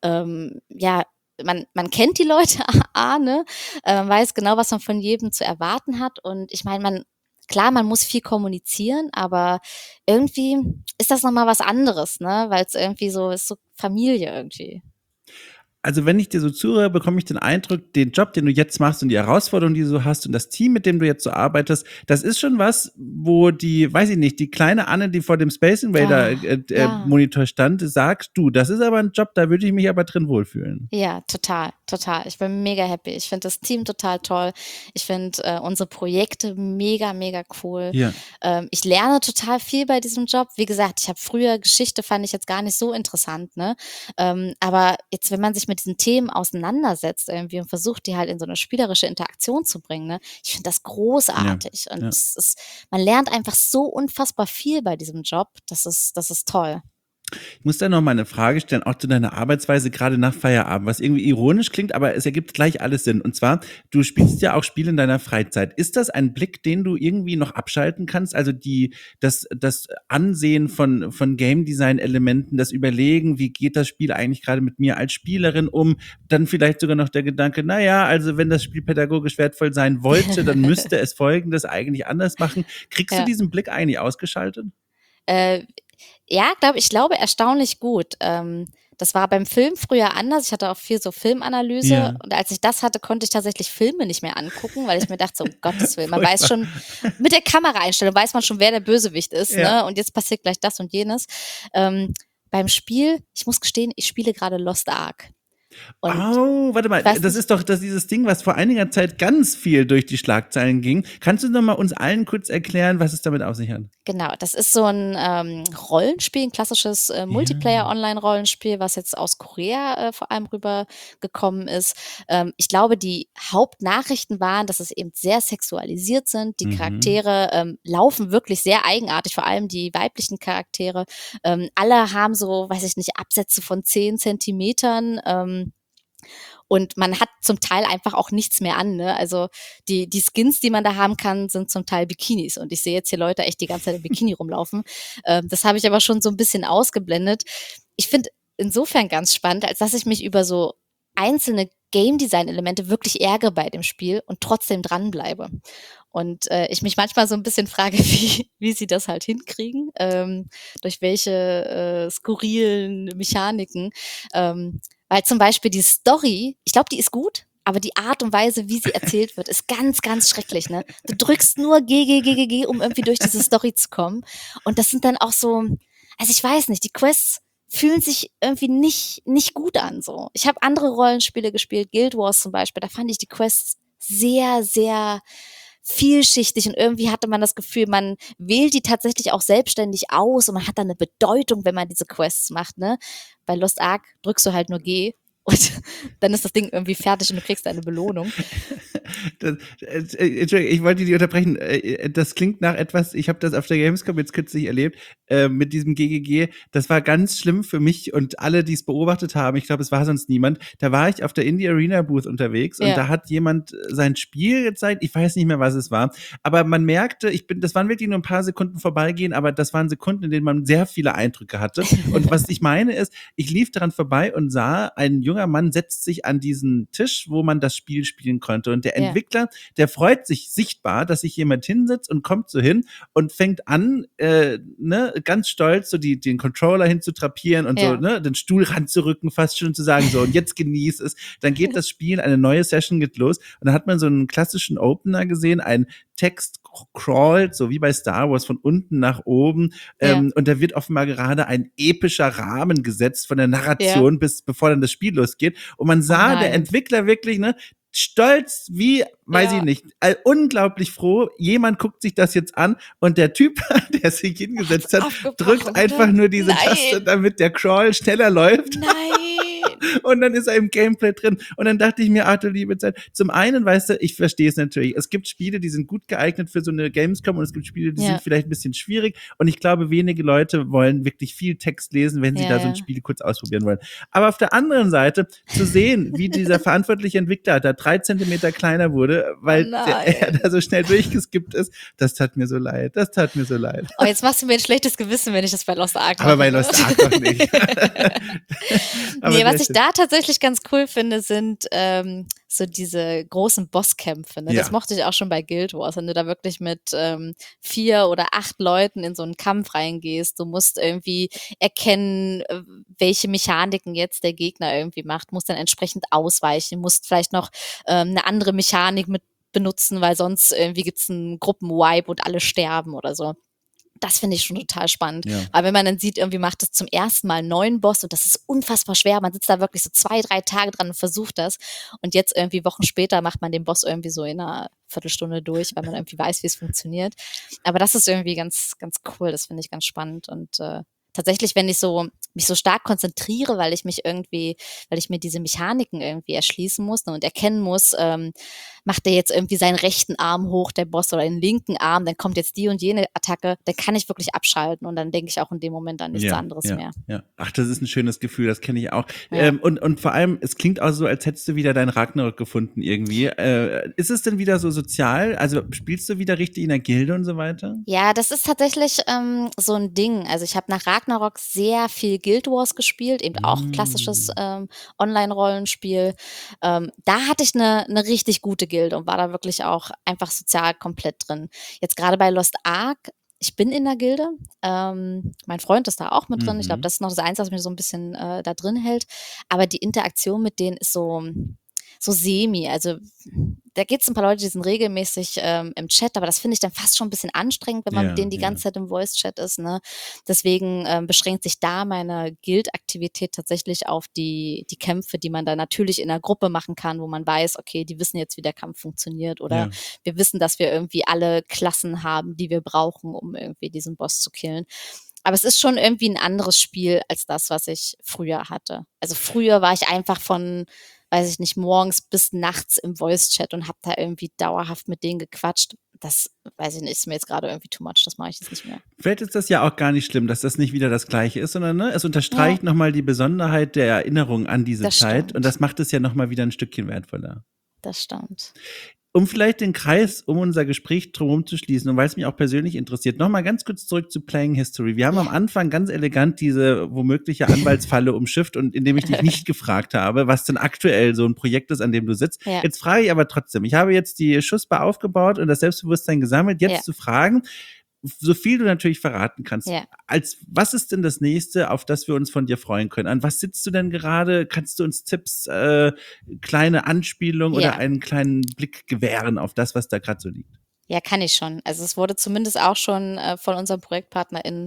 man kennt die Leute, ne? Weiß genau, was man von jedem zu erwarten hat. Und ich meine, klar, man muss viel kommunizieren, aber irgendwie ist das nochmal was anderes, ne? Weil es irgendwie so ist, so Familie irgendwie. Also wenn ich dir so zuhöre, bekomme ich den Eindruck, den Job, den du jetzt machst und die Herausforderungen, die du so hast und das Team, mit dem du jetzt so arbeitest, das ist schon was, wo die, weiß ich nicht, die kleine Anne, die vor dem Space Invader Ja. Monitor stand, sagt, du, das ist aber ein Job, da würde ich mich aber drin wohlfühlen. Ja, total, total. Ich bin mega happy. Ich finde das Team total toll. Ich finde unsere Projekte mega, mega cool. Ja. Ich lerne total viel bei diesem Job. Wie gesagt, ich habe früher Geschichte, fand ich jetzt gar nicht so interessant, ne? Aber jetzt, wenn man sich mit diesen Themen auseinandersetzt irgendwie und versucht, die halt in so eine spielerische Interaktion zu bringen, ne? Ich finde das großartig. Und ja. man lernt einfach so unfassbar viel bei diesem Job. Das ist toll. Ich muss da noch mal eine Frage stellen, auch zu deiner Arbeitsweise gerade nach Feierabend, was irgendwie ironisch klingt, aber es ergibt gleich alles Sinn. Und zwar, du spielst ja auch Spiele in deiner Freizeit. Ist das ein Blick, den du irgendwie noch abschalten kannst? Also das Ansehen von Game Design Elementen, das Überlegen, wie geht das Spiel eigentlich gerade mit mir als Spielerin um? Dann vielleicht sogar noch der Gedanke, naja, also wenn das Spiel pädagogisch wertvoll sein wollte, dann müsste es Folgendes eigentlich anders machen. Kriegst du Ja. diesen Blick eigentlich ausgeschaltet? Äh, ja, ich glaube erstaunlich gut. Das war beim Film früher anders. Ich hatte auch viel so Filmanalyse Ja, und als ich das hatte, konnte ich tatsächlich Filme nicht mehr angucken, weil ich mir dachte, so, um Gottes Willen, man weiß furchtbar. schon, mit der Kameraeinstellung weiß man schon, wer der Bösewicht ist, Ja. ne? Und jetzt passiert gleich das und jenes. Beim Spiel, ich muss gestehen, ich spiele gerade Lost Ark. Und Oh, warte mal, ich weiß das nicht, ist doch dieses Ding, was vor einiger Zeit ganz viel durch die Schlagzeilen ging. Kannst du noch mal uns allen kurz erklären, was es damit auf sich hat? genau, das ist so ein Rollenspiel, ein klassisches Ja. Multiplayer-Online-Rollenspiel, was jetzt aus Korea vor allem rübergekommen ist. Ich glaube, die Hauptnachrichten waren, dass es eben sehr sexualisiert sind. Die Mhm. Charaktere laufen wirklich sehr eigenartig, vor allem die weiblichen Charaktere. Alle haben so, weiß ich nicht, Absätze von 10 Zentimetern. Und man hat zum Teil einfach auch nichts mehr an. Ne? Also die Skins, die man da haben kann, sind zum Teil Bikinis. Und ich sehe jetzt hier Leute echt die ganze Zeit im Bikini rumlaufen. Das habe ich aber schon so ein bisschen ausgeblendet. Ich finde insofern ganz spannend, als dass ich mich über so einzelne Game Design Elemente wirklich ärgere bei dem Spiel und trotzdem dranbleibe. Und ich mich manchmal so ein bisschen frage, wie sie das halt hinkriegen, durch welche skurrilen Mechaniken. Weil zum Beispiel die Story, ich glaube, die ist gut, aber die Art und Weise, wie sie erzählt wird, ist ganz, ganz schrecklich. Ne? Du drückst nur G, G, G, G, G, um irgendwie durch diese Story zu kommen. Und das sind dann auch so, also ich weiß nicht, die Quests fühlen sich irgendwie nicht gut an. So. Ich habe andere Rollenspiele gespielt, Guild Wars zum Beispiel, da fand ich die Quests sehr, sehr vielschichtig und irgendwie hatte man das Gefühl, man wählt die tatsächlich auch selbstständig aus und man hat dann eine Bedeutung, wenn man diese Quests macht. Ne? Bei Lost Ark drückst du halt nur G und dann ist das Ding irgendwie fertig und du kriegst eine Belohnung. Entschuldigung, ich wollte dich unterbrechen. Das klingt nach etwas, ich habe das auf der Gamescom jetzt kürzlich erlebt, mit diesem GGG. Das war ganz schlimm für mich und alle, die es beobachtet haben. Ich glaube, es war sonst niemand. Da war ich auf der Indie Arena Booth unterwegs und Ja, da hat jemand sein Spiel gezeigt. Ich weiß nicht mehr, was es war. Aber man merkte, das waren wirklich nur ein paar Sekunden vorbeigehen, aber das waren Sekunden, in denen man sehr viele Eindrücke hatte. Und was ich meine ist, ich lief daran vorbei und sah, ein junger Mann setzt sich an diesen Tisch, wo man das Spiel spielen konnte. Und der ja, Entwickler, der freut sich sichtbar, dass sich jemand hinsetzt und kommt so hin und fängt an, ne, ganz stolz so den Controller hinzutrapieren und so, ja, ne, den Stuhl ranzurücken, fast schon zu sagen, so, und jetzt genieß es. Dann geht das Spiel, eine neue Session geht los und dann hat man so einen klassischen Opener gesehen, ein Text crawlt, so wie bei Star Wars, von unten nach oben. ja, Und da wird offenbar gerade ein epischer Rahmen gesetzt von der ja. Narration, bevor dann das Spiel losgeht. Und man Oh sah, der nein. Entwickler wirklich, ne, stolz wie, weiß ich Ja, nicht, unglaublich froh. Jemand guckt sich das jetzt an und der Typ, der sich hat's hingesetzt hat, drückt abgebrochen, einfach oder? nur diese Taste, Nein, damit der Crawl schneller läuft. nein. Und dann ist er im Gameplay drin. Und dann dachte ich mir, ach du liebe Zeit. Zum einen, weißt du, ich verstehe es natürlich. Es gibt Spiele, die sind gut geeignet für so eine Gamescom und es gibt Spiele, die sind Ja, vielleicht ein bisschen schwierig. Und ich glaube, wenige Leute wollen wirklich viel Text lesen, wenn sie ja, da so ein ja. Spiel kurz ausprobieren wollen. Aber auf der anderen Seite zu sehen, wie dieser verantwortliche Entwickler da 3 Zentimeter kleiner wurde, Oh weil er nein. da so schnell durchgeskippt ist, das tat mir so leid. Das tat mir so leid. Oh, jetzt machst du mir ein schlechtes Gewissen, wenn ich das bei Lost Ark Aber mache, bei ne? Lost Ark doch nicht. Aber Ne, sehr was ich schön. da tatsächlich ganz cool finde, sind, so diese großen Bosskämpfe, ne? Das Ja. mochte ich auch schon bei Guild Wars, wenn du da wirklich mit, 4 oder 8 Leuten in so einen Kampf reingehst. Du musst irgendwie erkennen, welche Mechaniken jetzt der Gegner irgendwie macht, musst dann entsprechend ausweichen, musst vielleicht noch, 'ne andere Mechanik mit benutzen, weil sonst irgendwie gibt's 'n Gruppenwipe und alle sterben oder so. Das finde ich schon total spannend. Ja. Aber wenn man dann sieht, irgendwie macht es zum ersten Mal einen neuen Boss und das ist unfassbar schwer. Man sitzt da wirklich so 2, 3 Tage dran und versucht das. Und jetzt irgendwie Wochen später macht man den Boss irgendwie so in einer Viertelstunde durch, weil man irgendwie weiß, wie es funktioniert. Aber das ist irgendwie ganz, ganz cool. Das finde ich ganz spannend. Und tatsächlich, wenn ich mich so stark konzentriere, weil ich mir diese Mechaniken irgendwie erschließen muss, ne, und erkennen muss, macht der jetzt irgendwie seinen rechten Arm hoch, der Boss, oder den linken Arm, dann kommt jetzt die und jene Attacke, dann kann ich wirklich abschalten und dann denke ich auch in dem Moment an nichts anderes mehr. Ja. Ach, das ist ein schönes Gefühl, das kenne ich auch. Ja. Und vor allem, es klingt auch so, als hättest du wieder deinen Ragnarök gefunden irgendwie. Ist es denn wieder so sozial? Also spielst du wieder richtig in der Gilde und so weiter? Ja, das ist tatsächlich so ein Ding. Also ich habe nach Ragnarok sehr viel Guild Wars gespielt, eben auch klassisches Online-Rollenspiel. Da hatte ich eine richtig gute Gilde und war da wirklich auch einfach sozial komplett drin. Jetzt gerade bei Lost Ark, ich bin in der Gilde. Mein Freund ist da auch mit drin. Ich glaube, das ist noch das Einzige, was mich so ein bisschen da drin hält. Aber die Interaktion mit denen ist so semi. Also da gibt es ein paar Leute, die sind regelmäßig im Chat, aber das finde ich dann fast schon ein bisschen anstrengend, wenn man mit denen die ganze Zeit im Voice-Chat ist. Ne? Deswegen beschränkt sich da meine Guild-Aktivität tatsächlich auf die Kämpfe, die man da natürlich in der Gruppe machen kann, wo man weiß, okay, die wissen jetzt, wie der Kampf funktioniert, oder wir wissen, dass wir irgendwie alle Klassen haben, die wir brauchen, um irgendwie diesen Boss zu killen. Aber es ist schon irgendwie ein anderes Spiel als das, was ich früher hatte. Also früher war ich einfach von, weiß ich nicht, morgens bis nachts im Voice-Chat und habe da irgendwie dauerhaft mit denen gequatscht. Das, weiß ich nicht, ist mir jetzt gerade irgendwie too much, das mache ich jetzt nicht mehr. Vielleicht ist das ja auch gar nicht schlimm, dass das nicht wieder das Gleiche ist, sondern ne, es unterstreicht nochmal die Besonderheit der Erinnerung an diese Zeit. Stimmt. Und das macht es ja nochmal wieder ein Stückchen wertvoller. Das stimmt. Um vielleicht den Kreis um unser Gespräch drumherum zu schließen und weil es mich auch persönlich interessiert, nochmal ganz kurz zurück zu Playing History. Wir haben am Anfang ganz elegant diese womögliche Anwaltsfalle umschifft und indem ich dich nicht gefragt habe, was denn aktuell so ein Projekt ist, an dem du sitzt. Ja. Jetzt frage ich aber trotzdem, ich habe jetzt die Schussbar aufgebaut und das Selbstbewusstsein gesammelt, jetzt zu fragen, so viel du natürlich verraten kannst. Ja. Was ist denn das nächste, auf das wir uns von dir freuen können? An was sitzt du denn gerade? Kannst du uns Tipps, kleine Anspielung oder einen kleinen Blick gewähren auf das, was da gerade so liegt? Ja, kann ich schon. Also es wurde zumindest auch schon von unserem Partner in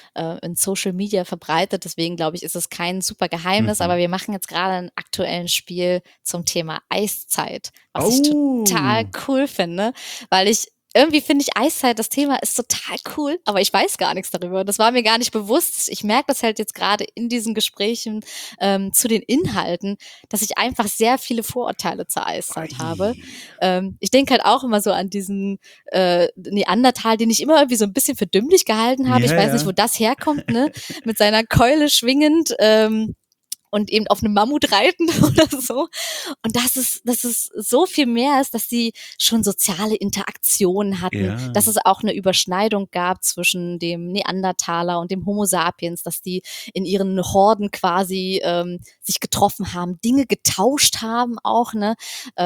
Social Media verbreitet. Deswegen glaube ich, ist es kein super Geheimnis. Aber wir machen jetzt gerade ein aktuelles Spiel zum Thema Eiszeit, was ich total cool finde, weil irgendwie finde ich Eiszeit, das Thema ist total cool, aber ich weiß gar nichts darüber. Das war mir gar nicht bewusst. Ich merke das halt jetzt gerade in diesen Gesprächen zu den Inhalten, dass ich einfach sehr viele Vorurteile zur Eiszeit habe. Ich denke halt auch immer so an diesen Neandertal, den ich immer irgendwie so ein bisschen für dümmlich gehalten habe. Ich weiß nicht, wo das herkommt, ne? Mit seiner Keule schwingend und eben auf einem Mammut reiten oder so. Und dass es so viel mehr ist, dass sie schon soziale Interaktionen hatten, dass es auch eine Überschneidung gab zwischen dem Neandertaler und dem Homo sapiens, dass die in ihren Horden quasi sich getroffen haben, Dinge getauscht haben auch, ne?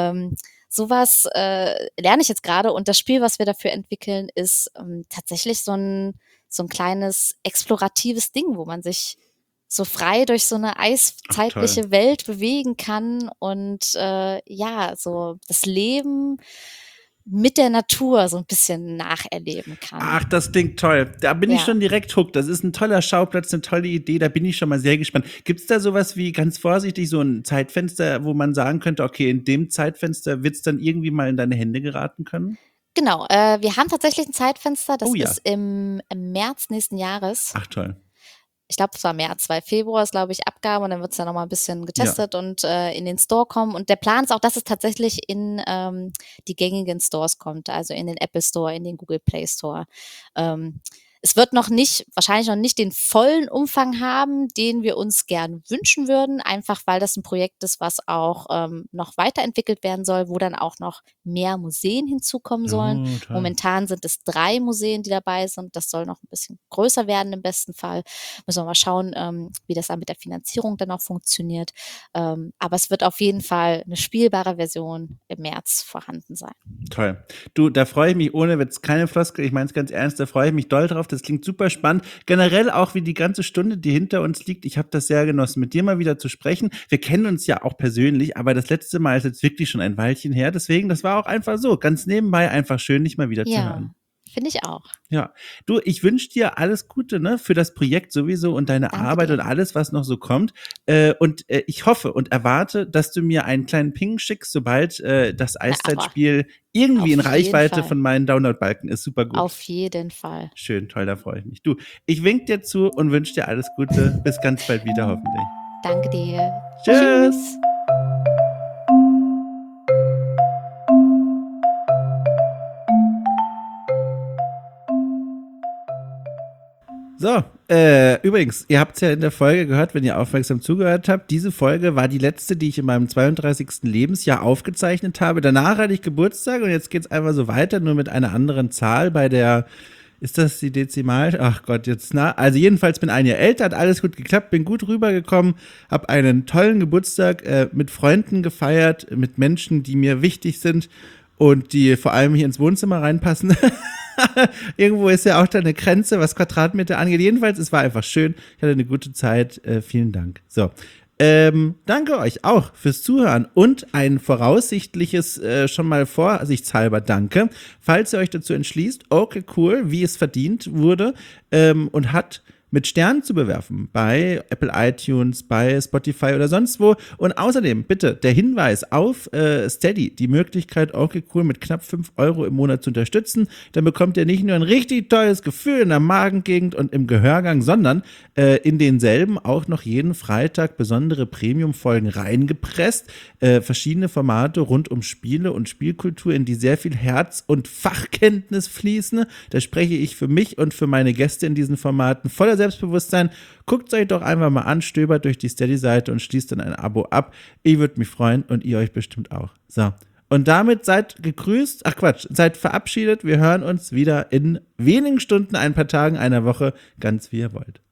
Sowas lerne ich jetzt gerade und das Spiel, was wir dafür entwickeln, ist tatsächlich so ein kleines exploratives Ding, wo man sich so frei durch so eine eiszeitliche Welt bewegen kann und so das Leben mit der Natur so ein bisschen nacherleben kann. Ach, das klingt toll. Da bin ich schon direkt hooked. Das ist ein toller Schauplatz, eine tolle Idee. Da bin ich schon mal sehr gespannt. Gibt es da sowas wie ganz vorsichtig so ein Zeitfenster, wo man sagen könnte, okay, in dem Zeitfenster wird es dann irgendwie mal in deine Hände geraten können? Genau, wir haben tatsächlich ein Zeitfenster. Das ist im März nächsten Jahres. Ach, toll. Ich glaube, es war März, weil Februar ist, glaube ich, Abgabe und dann wird es ja nochmal ein bisschen getestet und in den Store kommen. Und der Plan ist auch, dass es tatsächlich in die gängigen Stores kommt, also in den Apple Store, in den Google Play Store. Es wird wahrscheinlich noch nicht den vollen Umfang haben, den wir uns gern wünschen würden, einfach weil das ein Projekt ist, was auch noch weiterentwickelt werden soll, wo dann auch noch mehr Museen hinzukommen sollen. Momentan sind es 3 Museen, die dabei sind. Das soll noch ein bisschen größer werden im besten Fall. Müssen wir mal schauen, wie das dann mit der Finanzierung dann auch funktioniert. Aber es wird auf jeden Fall eine spielbare Version im März vorhanden sein. Toll. Du, da freue ich mich ohne Witz, keine Floskel, ich meine es ganz ernst, da freue ich mich doll drauf. Das klingt super spannend. Generell auch wie die ganze Stunde, die hinter uns liegt. Ich habe das sehr genossen, mit dir mal wieder zu sprechen. Wir kennen uns ja auch persönlich, aber das letzte Mal ist jetzt wirklich schon ein Weilchen her. Deswegen, das war auch einfach so, ganz nebenbei einfach schön, dich mal wieder zu hören. Finde ich auch. Ja, du, ich wünsche dir alles Gute, ne, für das Projekt sowieso und deine Arbeit und alles, was noch so kommt. Ich hoffe und erwarte, dass du mir einen kleinen Ping schickst, sobald das Eiszeitspiel irgendwie in Reichweite von meinen Download-Balken ist. Super gut. Auf jeden Fall. Schön, toll, da freue ich mich. Du, ich wink dir zu und wünsche dir alles Gute. Bis ganz bald wieder, hoffentlich. Danke dir. Tschüss. So, übrigens, ihr habt es ja in der Folge gehört, wenn ihr aufmerksam zugehört habt. Diese Folge war die letzte, die ich in meinem 32. Lebensjahr aufgezeichnet habe. Danach hatte ich Geburtstag und jetzt geht es einfach so weiter, nur mit einer anderen Zahl bei der, ist das die Dezimal? Ach Gott, jetzt, na. Also jedenfalls bin ein Jahr älter, hat alles gut geklappt, bin gut rübergekommen, habe einen tollen Geburtstag mit Freunden gefeiert, mit Menschen, die mir wichtig sind und die vor allem hier ins Wohnzimmer reinpassen. Irgendwo ist ja auch da eine Grenze, was Quadratmeter angeht. Jedenfalls, es war einfach schön. Ich hatte eine gute Zeit. Vielen Dank. So. Danke euch auch fürs Zuhören und ein voraussichtliches schon mal vorsichtshalber Danke, falls ihr euch dazu entschließt, okay, cool, wie es verdient wurde und hat mit Sternen zu bewerfen bei Apple iTunes, bei Spotify oder sonst wo. Und außerdem bitte der Hinweis auf Steady, die Möglichkeit, okay, cool, mit knapp 5 Euro im Monat zu unterstützen. Dann bekommt ihr nicht nur ein richtig tolles Gefühl in der Magengegend und im Gehörgang, sondern in denselben auch noch jeden Freitag besondere Premium-Folgen reingepresst. Verschiedene Formate rund um Spiele und Spielkultur, in die sehr viel Herz und Fachkenntnis fließen. Da spreche ich für mich und für meine Gäste in diesen Formaten voller Selbstbewusstsein. Guckt es euch doch einfach mal an, stöbert durch die Steady-Seite und schließt dann ein Abo ab. Ich würde mich freuen und ihr euch bestimmt auch. So. Und damit seid gegrüßt, seid verabschiedet. Wir hören uns wieder in wenigen Stunden, ein paar Tagen, einer Woche, ganz wie ihr wollt.